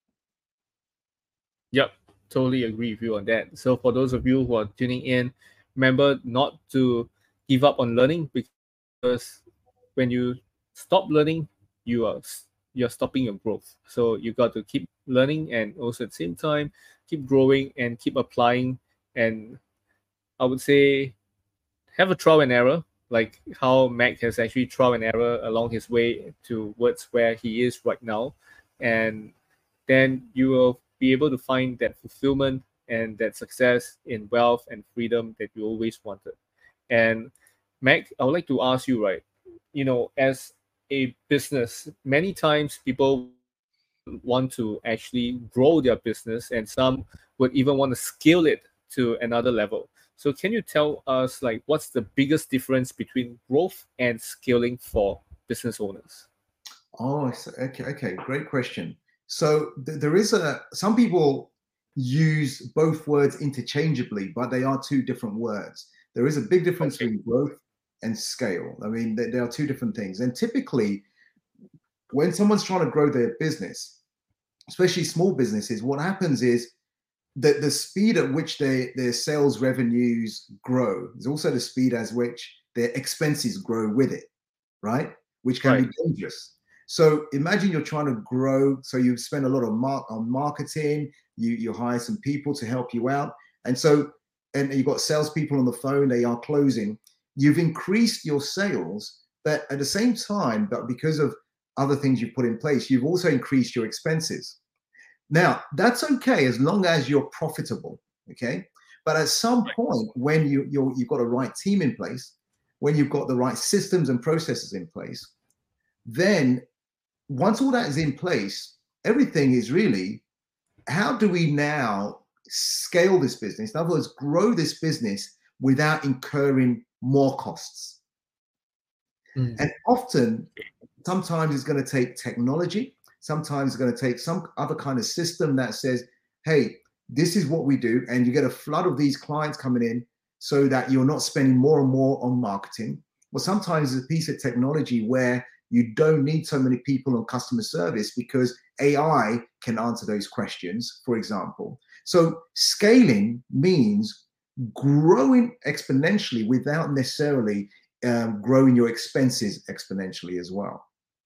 S1: Yep. Totally agree with you on that. So for those of you who are tuning in, remember not to give up on learning, because when you stop learning, you are you're stopping your growth. So you got to keep learning and also at the same time keep growing and keep applying. And I would say have a trial and error, like how Mac has actually trial and error along his way towards where he is right now. And then you will be able to find that fulfillment and that success in wealth and freedom that you always wanted. And Mac, I would like to ask you, right? You know, as a business, many times people want to actually grow their business, and some would even want to scale it to another level. So, can you tell us, like, what's the biggest difference between growth and scaling for business owners?
S2: Oh, okay, okay, great question. So th- there is a some people use both words interchangeably, but they are two different words. There is a big difference
S1: Okay.
S2: between growth and scale. I mean, they, they are two different things. And typically, when someone's trying to grow their business, especially small businesses, what happens is that the speed at which their, their sales revenues grow is also the speed as which their expenses grow with it, right? Which can
S1: Right.
S2: be dangerous. So imagine you're trying to grow. So you spend a lot of mar- on marketing, you, you hire some people to help you out. And so, and you've got salespeople on the phone, they are closing. you've increased your sales, but at the same time, but because of other things you've put in place, you've also increased your expenses. Now, that's okay as long as you're profitable, okay? But at some point, when you, you're, you've got a right team in place, when you've got the right systems and processes in place, then once all that is in place, everything is really, how do we now scale this business? In other words, grow this business without incurring more costs. Mm. And often, sometimes it's going to take technology. Sometimes it's going to take some other kind of system that says, hey, this is what we do. And you get a flood of these clients coming in so that you're not spending more and more on marketing. Well, sometimes it's a piece of technology where you don't need so many people on customer service because A I can answer those questions, for example. So scaling means growing exponentially without necessarily um, growing your expenses exponentially as well.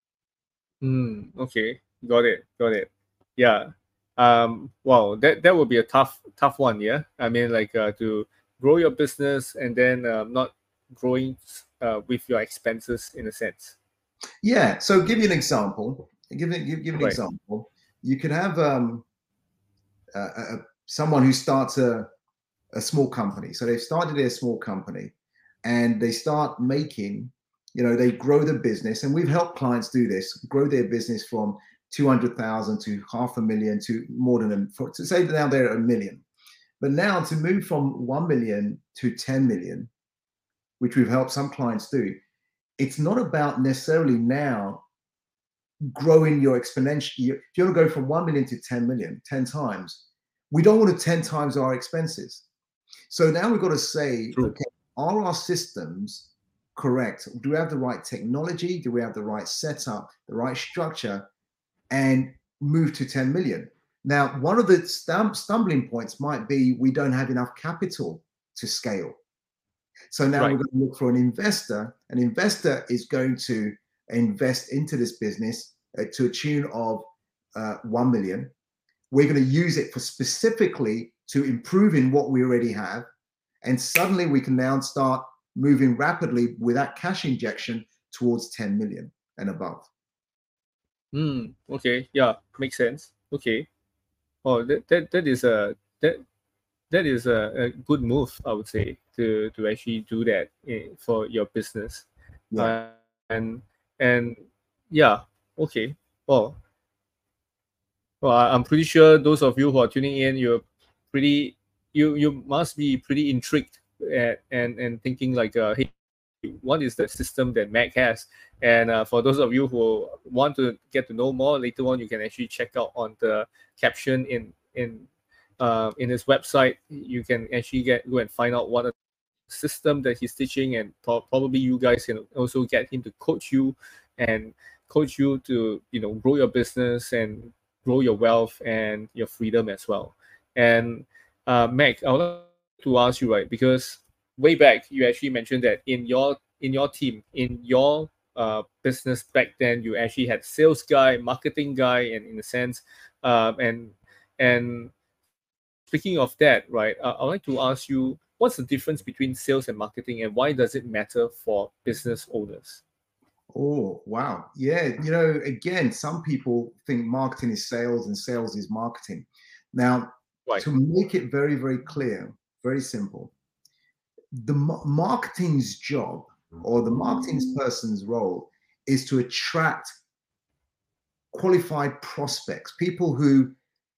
S1: Mm, okay, got it, got it. Yeah. Um, wow, that, that would be a tough, tough one, yeah? I mean, like uh, to grow your business and then uh, not growing uh, with your expenses in a sense.
S2: Yeah. So give you an example. Give it. Give, give an right. example. You could have um, a, a, someone who starts a, a small company. So they've started a small company, and they start making. You know, they grow the business, and we've helped clients do this. Grow their business from two hundred thousand to half a million to more than a. For, to say now they're a million, but now to move from one million to ten million, which we've helped some clients do. It's not about necessarily now growing your exponential. If you want to go from one million to ten million, ten times, we don't want to ten times our expenses. So now we've got to say, True. okay, are our systems correct? Do we have the right technology? Do we have the right setup, the right structure, and move to ten million? Now, one of the stumbling points might be we don't have enough capital to scale. So now right. we're going to look for an investor. An investor is going to invest into this business uh, to a tune of uh, one million. We're going to use it for specifically to improving what we already have. And suddenly we can now start moving rapidly with that cash injection towards ten million and above.
S1: Mm, okay. Yeah, makes sense. Okay. Oh, that, that, that is a, that, that is a, a good move, I would say, to, to actually do that in, for your business. Yeah. Uh, and, and yeah, okay. Well, well, I'm pretty sure those of you who are tuning in, you're pretty, you, you must be pretty intrigued at, and, and thinking like, uh, hey, what is the system that Mac has? And uh, for those of you who want to get to know more, later on, you can actually check out on the caption in, in, Uh, in his website. You can actually get go and find out what a system that he's teaching, and pro- probably you guys can also get him to coach you and coach you to you know grow your business and grow your wealth and your freedom as well. And uh, Mac, I would like to ask you, right, because way back you actually mentioned that in your in your team, in your uh, business back then, you actually had sales guy, marketing guy, and in a sense, uh, and and speaking of that, right, uh, I'd like to ask you, what's the difference between sales and marketing, and why does it matter for business owners?
S2: Oh, wow. Yeah. You know, again, some people think marketing is sales and sales is marketing. Now, right. to make it very, very clear, very simple, the ma- marketing's job or the marketing person's role is to attract qualified prospects, people who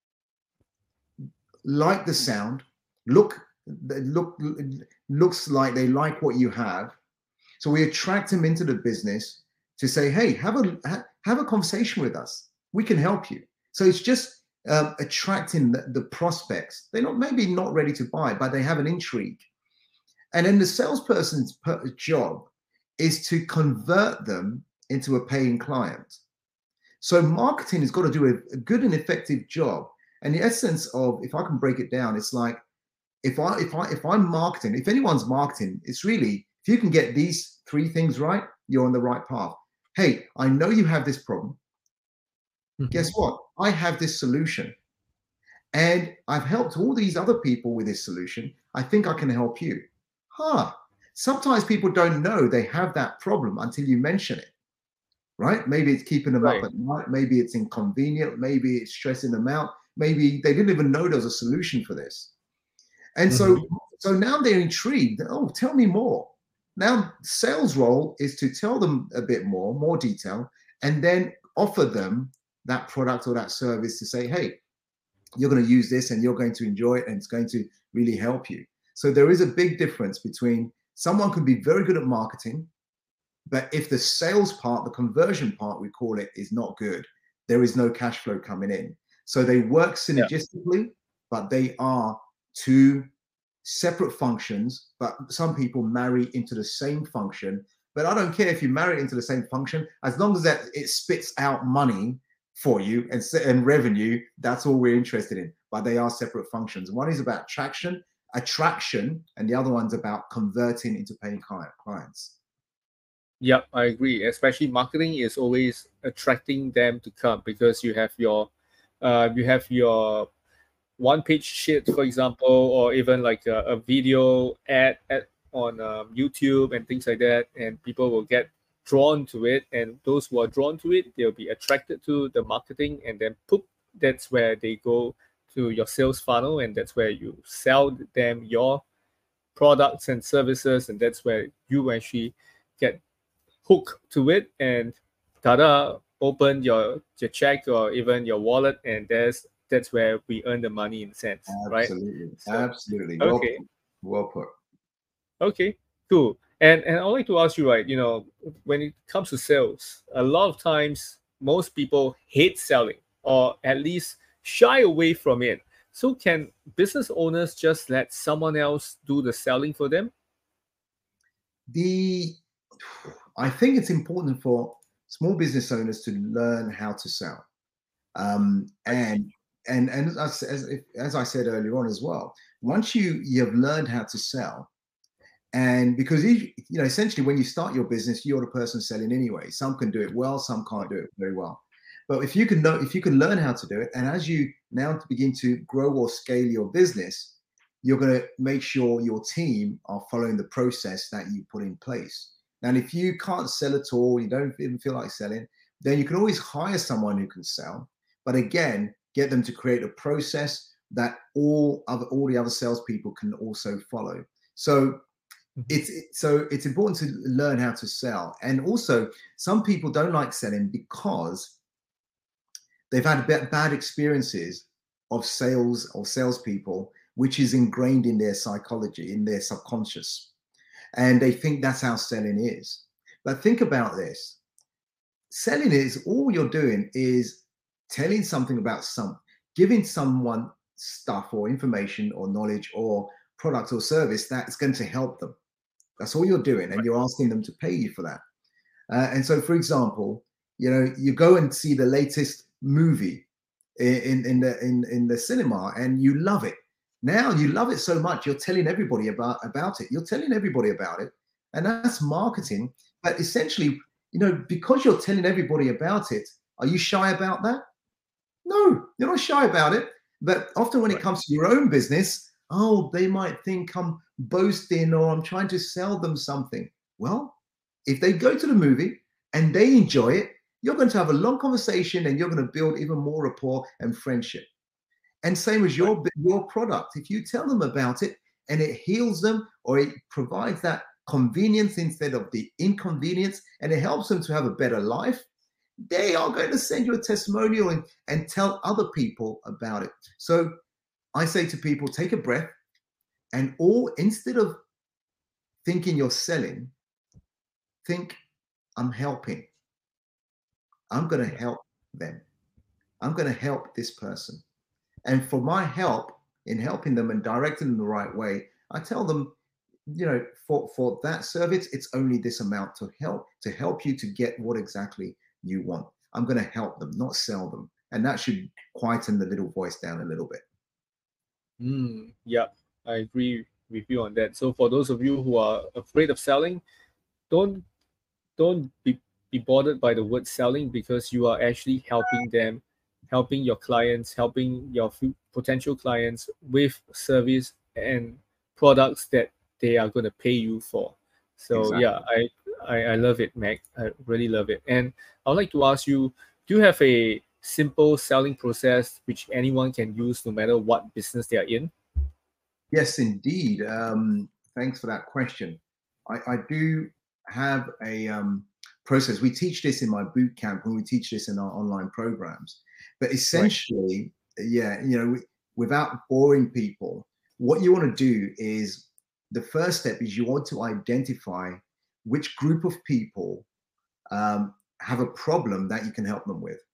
S2: like the sound, look, look, looks like they like what you have. So we attract them into the business to say, hey, have a have a conversation with us. We can help you. So it's just um, attracting the, the prospects. They're not maybe not ready to buy, but they have an intrigue. And then the salesperson's job is to convert them into a paying client. So marketing has got to do a, a good and effective job. And the essence of, if I can break it down, it's like, if I if I if I'm marketing, if anyone's marketing, it's really, if you can get these three things right, you're on the right path. Hey, I know you have this problem. Mm-hmm. Guess what? I have this solution. And I've helped all these other people with this solution. I think I can help you. Huh. Sometimes people don't know they have that problem until you mention it, right? Maybe it's keeping them
S1: Right.
S2: up at night. Maybe it's inconvenient. Maybe it's stressing them out. Maybe they didn't even know there was a solution for this. And
S1: Mhm.
S2: so, so now they're intrigued. Oh, tell me more. Now, sales role is to tell them a bit more, more detail, and then offer them that product or that service to say, hey, you're going to use this and you're going to enjoy it and it's going to really help you. So there is a big difference between someone can be very good at marketing, but if the sales part, the conversion part, we call it, is not good, there is no cash flow coming in. So they work synergistically, yeah. but they are two separate functions, but some people marry into the same function. But I don't care if you marry into the same function, as long as that it spits out money for you and, and revenue, that's all we're interested in. But they are separate functions. One is about traction, attraction, and the other one's about converting into paying clients.
S1: Yep, I agree. Especially marketing is always attracting them to come because you have your, uh, you have your one-page sheet, for example, or even like a, a video ad, ad on um, YouTube and things like that, and people will get drawn to it. And those who are drawn to it, they'll be attracted to the marketing, and then poop, that's where they go to your sales funnel, and that's where you sell them your products and services, and that's where you actually get hook to it, and tada, open your your check or even your wallet, and there's that's where we earn the money in cents, right?
S2: Absolutely,
S1: so,
S2: absolutely.
S1: Okay,
S2: well, well put.
S1: Okay, cool. And and I'd like to ask you, right? You know, when it comes to sales, a lot of times most people hate selling, or at least shy away from it. So can business owners just let someone else do the selling for them?
S2: The I think it's important for small business owners to learn how to sell. Um, and and and as, as, as I said earlier on as well, once you you've learned how to sell, and because you, you know essentially when you start your business, you're the person selling anyway. Some can do it well, some can't do it very well. But if you can know, if you can learn how to do it, and as you now begin to grow or scale your business, you're going to make sure your team are following the process that you put in place. And if you can't sell at all, you don't even feel like selling, then you can always hire someone who can sell. But again, get them to create a process that all other all the other salespeople can also follow. So it's so it's important to learn how to sell. And also, some people don't like selling because they've had bad experiences of sales or salespeople, which is ingrained in their psychology, in their subconscious. And they think that's how selling is. But think about this. Selling is all you're doing is telling something about some, giving someone stuff or information or knowledge or product or service that's going to help them. That's all you're doing. And you're asking them to pay you for that. Uh, and so, for example, you know, you go and see the latest movie in, in the in, in the cinema and you love it. Now you love it so much, you're telling everybody about, about it. You're telling everybody about it. And that's marketing. But essentially, you know, because you're telling everybody about it, are you shy about that? No, you're not shy about it. But often when it comes to your own business, oh, they might think I'm boasting or I'm trying to sell them something. Well, if they go to the movie and they enjoy it, you're going to have a long conversation and you're going to build even more rapport and friendship. And same as your, your product. If you tell them about it and it heals them or it provides that convenience instead of the inconvenience and it helps them to have a better life, they are going to send you a testimonial and, and tell other people about it. So I say to people, take a breath and all, instead of thinking you're selling, think I'm helping. I'm going to help them. I'm going to help this person. And for my help in helping them and directing them the right way, I tell them, you know, for, for that service, it's only this amount to help, to help you to get what exactly you want. I'm going to help them, not sell them. And that should quieten the little voice down a little bit.
S1: Mm, yeah, I agree with you on that. So for those of you who are afraid of selling, don't don't be, be bothered by the word selling, because you are actually helping them, helping your clients, helping your potential clients with service and products that they are going to pay you for. So
S2: Exactly.
S1: yeah, I, I I love it, Mac. I really love it. And I would like to ask you, do you have a simple selling process which anyone can use no matter what business they are in?
S2: Yes, indeed. Um, thanks for that question. I, I do have a um, process. We teach this in my boot camp and we teach this in our online programs. But
S1: Right.
S2: essentially, yeah, you know, without boring people, what you want to do is the first step is you want to identify which group of people um, have a problem that you can help them with.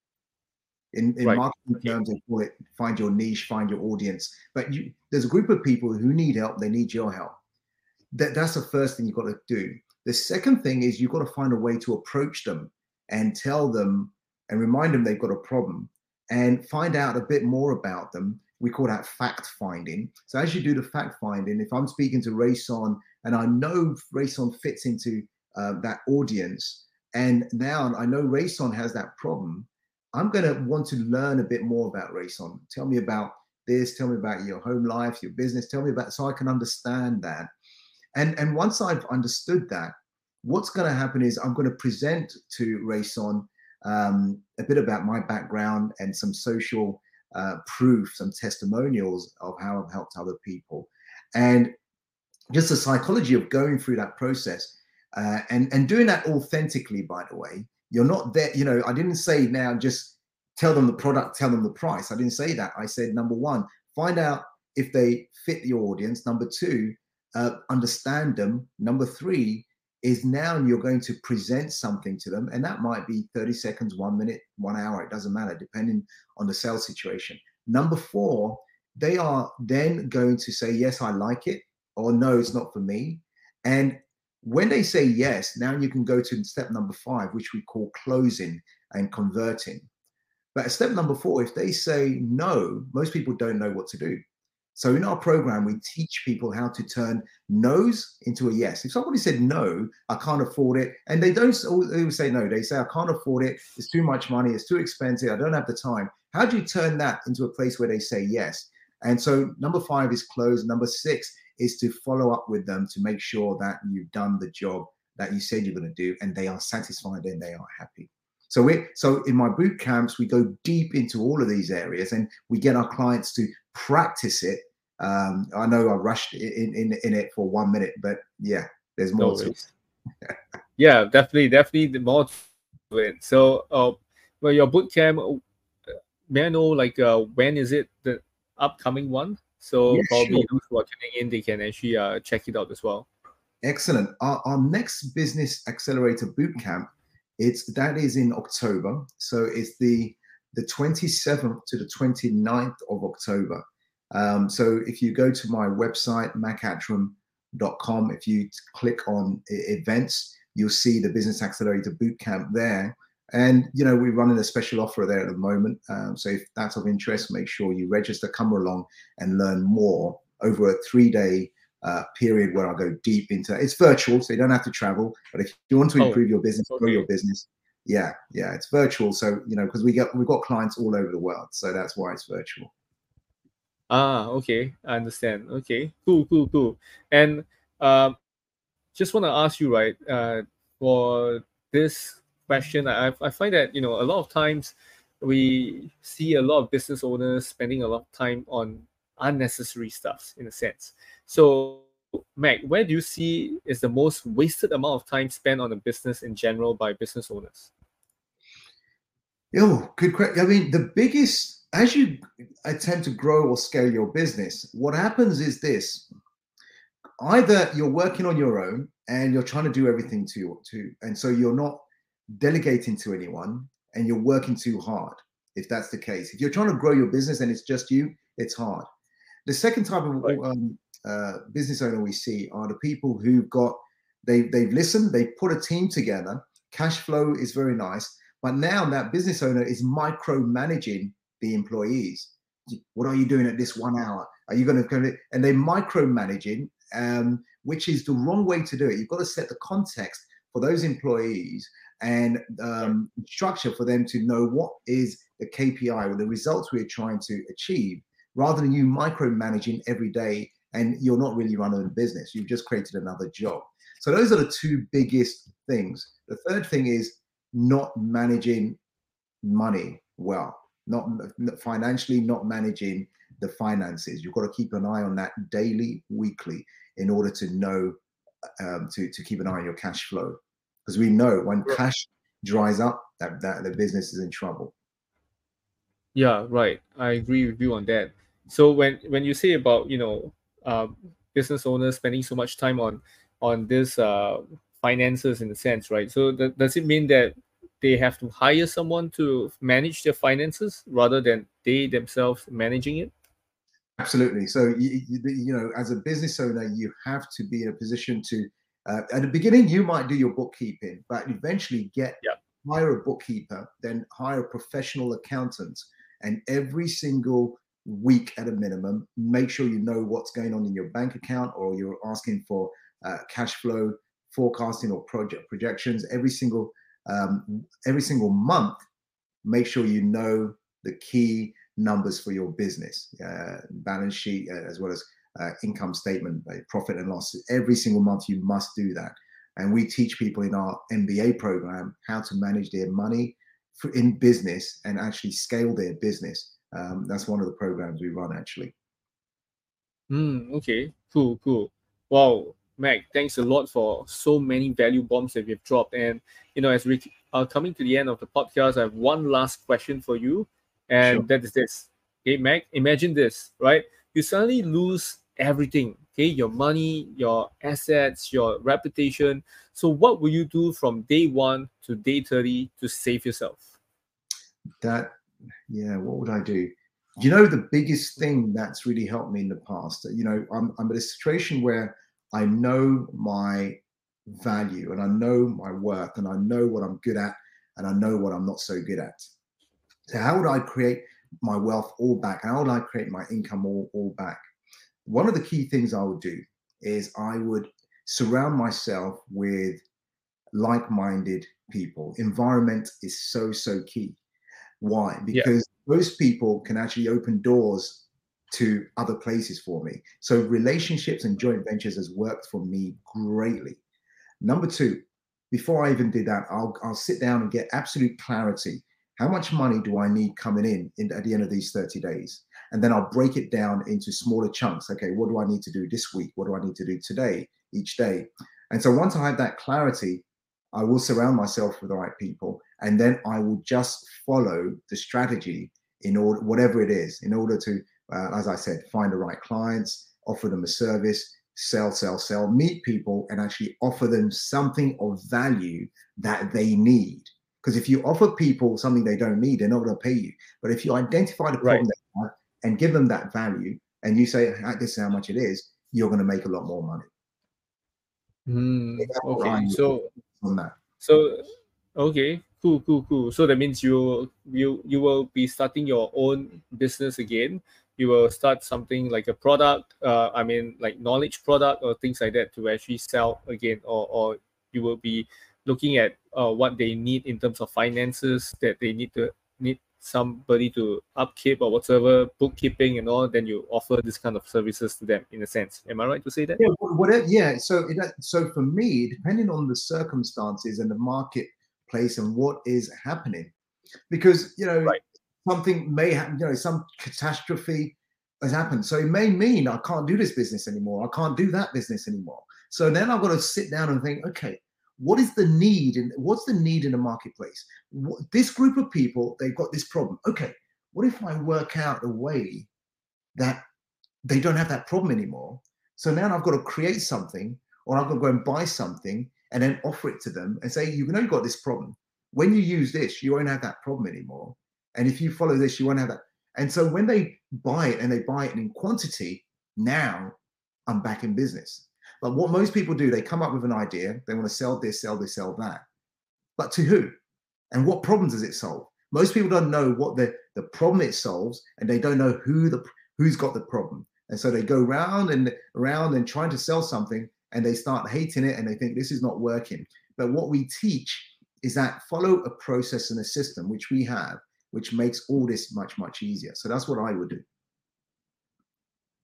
S2: In, in
S1: Right.
S2: marketing
S1: Okay.
S2: terms, they call it find your niche, find your audience. But you, there's a group of people who need help. They need your help. That, that's the first thing you've got to do. The second thing is you've got to find a way to approach them and tell them and remind them they've got a problem and find out a bit more about them. We call that fact finding. So as you do the fact finding, if I'm speaking to Rayson and I know Rayson fits into uh, that audience, and now I know Rayson has that problem, I'm going to want to learn a bit more about Rayson. Tell me about this. Tell me about your home life, your business. Tell me about, so I can understand that. And, and once I've understood that, what's going to happen is I'm going to present to Rayson um, a bit about my background and some social uh, proof, some testimonials of how I've helped other people. And just the psychology of going through that process uh, and, and doing that authentically, by the way. You're not there, you know, I didn't say now just tell them the product, tell them the price. I didn't say that. I said, number one, find out if they fit your audience. Number two, uh, understand them. Number three is now you're going to present something to them. And that might be thirty seconds, one minute, one hour. It doesn't matter, depending on the sales situation. Number four, they are then going to say, yes, I like it, or no, it's not for me. And when they say yes, now you can go to step number five, which we call closing and converting. But at step number four, if they say no, most people don't know what to do. So in our program, we teach people how to turn no's into a yes. If somebody said no, I can't afford it, and they don't always say no, they say I can't afford it, it's too much money, it's too expensive, I don't have the time. How do you turn that into a place where they say yes? And so number five is close. Number six is to follow up with them to make sure that you've done the job that you said you're going to do, and they are satisfied and they are happy. So we so in my boot camps, we go deep into all of these areas and we get our clients to practice it. Um, I know I rushed in, in in it for one minute, but yeah, there's more
S1: No
S2: to
S1: worries. Yeah, definitely, definitely more to it. So, uh, well, your boot camp, uh, may I know like uh, when is it the upcoming one? So
S2: Yeah,
S1: probably
S2: sure.
S1: those who are tuning in, they can actually uh, check it out as well.
S2: Excellent. Our, our next business accelerator boot camp, it's that is in October. So it's the the twenty-seventh to the twenty-ninth of October. Um, so if you go to my website, mac attram dot com, if you click on events, you'll see the Business Accelerator Bootcamp there. And, you know, we're running a special offer there at the moment. Um, so if that's of interest, make sure you register, come along and learn more over a three-day uh, period where I go deep into it. It's virtual, so you don't have to travel. But if you want to
S1: Oh,
S2: improve your business, grow your
S1: okay.
S2: business, yeah, yeah, it's virtual. So, you know, because we get, we've got clients all over the world. So that's why it's virtual.
S1: Ah, okay. I understand. Okay, cool, cool, cool. And um, just want to ask you, right, uh, for this question, I, I find that, you know, a lot of times we see a lot of business owners spending a lot of time on unnecessary stuff, in a sense. So, Mac, where do you see is the most wasted amount of time spent on a business in general by business owners?
S2: Oh, good question. I mean, the biggest, as you attempt to grow or scale your business, what happens is this: either you're working on your own and you're trying to do everything to to, and so you're not delegating to anyone, and you're working too hard. If that's the case, if you're trying to grow your business and it's just you, it's hard. The second type of
S1: Right.
S2: um, uh, business owner we see are the people who've got they they've listened, they put a team together. Cash flow is very nice, but now that business owner is micromanaging the employees. What are you doing at this one hour? Are you going to? And they're micromanaging, um, which is the wrong way to do it. You've got to set the context for those employees and
S1: Right.
S2: um, structure for them to know what is the K P I or the results we're trying to achieve, rather than you micromanaging every day and you're not really running a business. You've just created another job. So those are the two biggest things. The third thing is not managing money well, not financially, not managing the finances. You've got to keep an eye on that daily, weekly, in order to know, um, to, to keep an eye on your cash flow. Because we know when
S1: Right.
S2: cash dries up, that, that the business is in trouble.
S1: Yeah, right. I agree with you on that. So when when you say about, you know, uh, business owners spending so much time on on this uh, finances in a sense, right? So th- does it mean that they have to hire someone to manage their finances rather than they themselves managing it?
S2: Absolutely. So, you, you, you know, as a business owner, you have to be in a position to, uh, at the beginning, you might do your bookkeeping, but eventually get
S1: Yeah.
S2: hire a bookkeeper, then hire a professional accountant. And every single week at a minimum, make sure you know what's going on in your bank account, or you're asking for uh, cash flow forecasting or project projections every single um, every single month. Make sure you know the key numbers for your business, uh, balance sheet, uh, as well as uh, income statement, uh, profit and loss. Every single month, you must do that. And we teach people in our M B A program how to manage their money for, in business and actually scale their business. Um, that's one of the programs we run, actually.
S1: Mm, okay, cool, cool. Wow, Mac, thanks a lot for so many value bombs that we've dropped. And you know, as we are coming to the end of the podcast, I have one last question for you,
S2: Sure.
S1: and that is this. Okay, Mac, imagine this, right? You suddenly lose everything. Okay, your money, your assets, your reputation. So, what will you do from day one to day thirty to save yourself?
S2: That, yeah, what would I do? You know, the biggest thing that's really helped me in the past, you know, I'm, I'm in a situation where I know my value and I know my worth and I know what I'm good at and I know what I'm not so good at. So how would I create my wealth all back? How would I create my income all, all back? One of the key things I would do is I would surround myself with like-minded people. Environment is so, so key. Why?
S1: Yeah,
S2: Because those people can actually open doors to other places for me. So relationships and joint ventures has worked for me greatly. Number two, before I even did that, I'll, I'll sit down and get absolute clarity. How much money do I need coming in, in at the end of these thirty days? And then I'll break it down into smaller chunks. Okay, what do I need to do this week? What do I need to do today, each day? And so once I have that clarity, I will surround myself with the right people, and then I will just follow the strategy in order, whatever it is, in order to, uh, as I said, find the right clients, offer them a service, sell, sell, sell, meet people, and actually offer them something of value that they need. Because if you offer people something they don't need, they're not going to pay you. But if you identify the
S1: right.
S2: problem they have and give them that value, and you say, this is how much it is, you're going to make a lot more money.
S1: Mm,
S2: That's what I
S1: okay,
S2: would do
S1: so
S2: on that.
S1: So, okay, cool, cool, cool. So that means you you you will be starting your own business again. You will start something like a product, uh, I mean, like knowledge product or things like that to actually sell again, or or you will be looking at uh, what they need in terms of finances that they need to need somebody to upkeep or whatsoever, bookkeeping and all. Then you offer this kind of services to them in a sense. Am I right to say that?
S2: Yeah, whatever. Yeah. So, it, so for me, depending on the circumstances and the marketplace and what is happening, because you know
S1: Right.
S2: something may happen, you know, some catastrophe has happened, so it may mean I can't do this business anymore. I can't do that business anymore. So then I've got to sit down and think, okay, what is the need and what's the need in the marketplace? What, this group of people, they've got this problem. Okay, what if I work out a way that they don't have that problem anymore? So now I've got to create something, or I've got to go and buy something and then offer it to them and say, you know, you've got this problem. When you use this, you won't have that problem anymore. And if you follow this, you won't have that. And so when they buy it and they buy it in quantity, now I'm back in business. But what most people do, they come up with an idea. They want to sell this, sell this, sell that. But to who? And what problems does it solve? Most people don't know what the, the problem it solves, and they don't know who the who's got the problem. And so they go round and around and trying to sell something, and they start hating it and they think this is not working. But what we teach is that follow a process and a system, which we have, which makes all this much, much easier. So that's what I would do.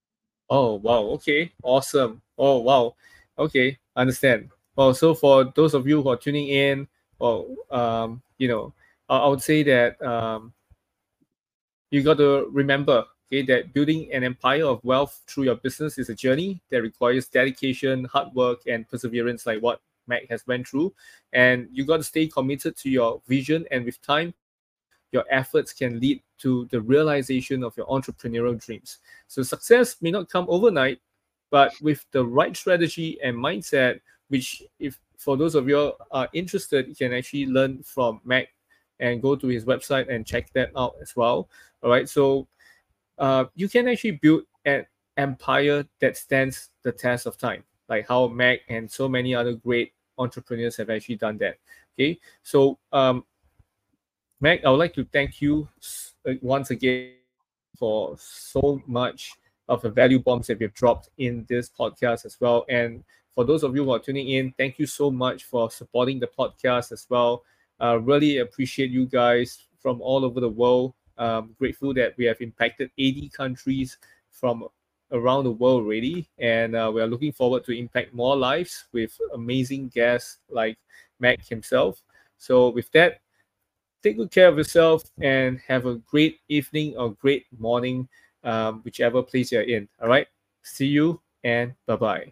S1: Oh, wow. Okay. Awesome. Oh, wow. Okay. Understand. Well, so for those of you who are tuning in, well, um, you know, I, I would say that um, you got to remember, okay, that building an empire of wealth through your business is a journey that requires dedication, hard work, and perseverance, like what Mac has went through. And you got to stay committed to your vision. And with time, your efforts can lead to the realization of your entrepreneurial dreams. So success may not come overnight, but with the right strategy and mindset, which if for those of you are interested, you can actually learn from Mac and go to his website and check that out as well. All right. So uh, you can actually build an empire that stands the test of time, like how Mac and so many other great entrepreneurs have actually done that. Okay. So um, Mac, I would like to thank you uh, once again for so much of the value bombs that we have dropped in this podcast as well. And for those of you who are tuning in, thank you so much for supporting the podcast as well. Uh, really appreciate you guys from all over the world. Um, grateful that we have impacted eighty countries from around the world already. And uh, we are looking forward to impact more lives with amazing guests like Mac himself. So, with that, take good care of yourself and have a great evening or great morning, um, whichever place you're in. All right. See you and bye bye.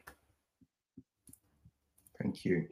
S2: Thank you.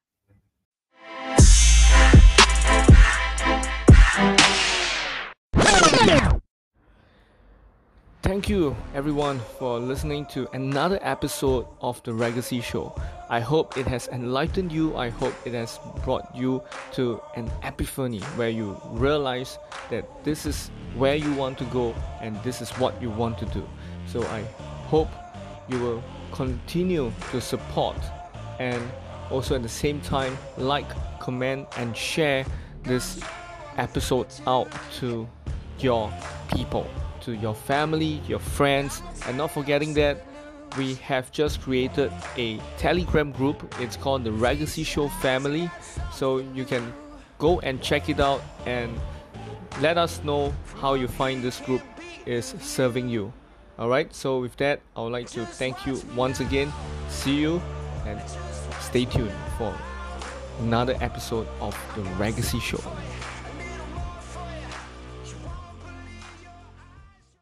S1: Thank you, everyone, for listening to another episode of The Legacy Show. I hope it has enlightened you. I hope it has brought you to an epiphany where you realize that this is where you want to go and this is what you want to do. So I hope you will continue to support and also at the same time like, comment, and share this episode out to your people, to your family, your friends, and not forgetting that we have just created a Telegram group. It's called the Legacy Show Family. So you can go and check it out and let us know how you find this group is serving you. Alright, so with that, I would like to thank you once again. See you and stay tuned for another episode of the Legacy Show.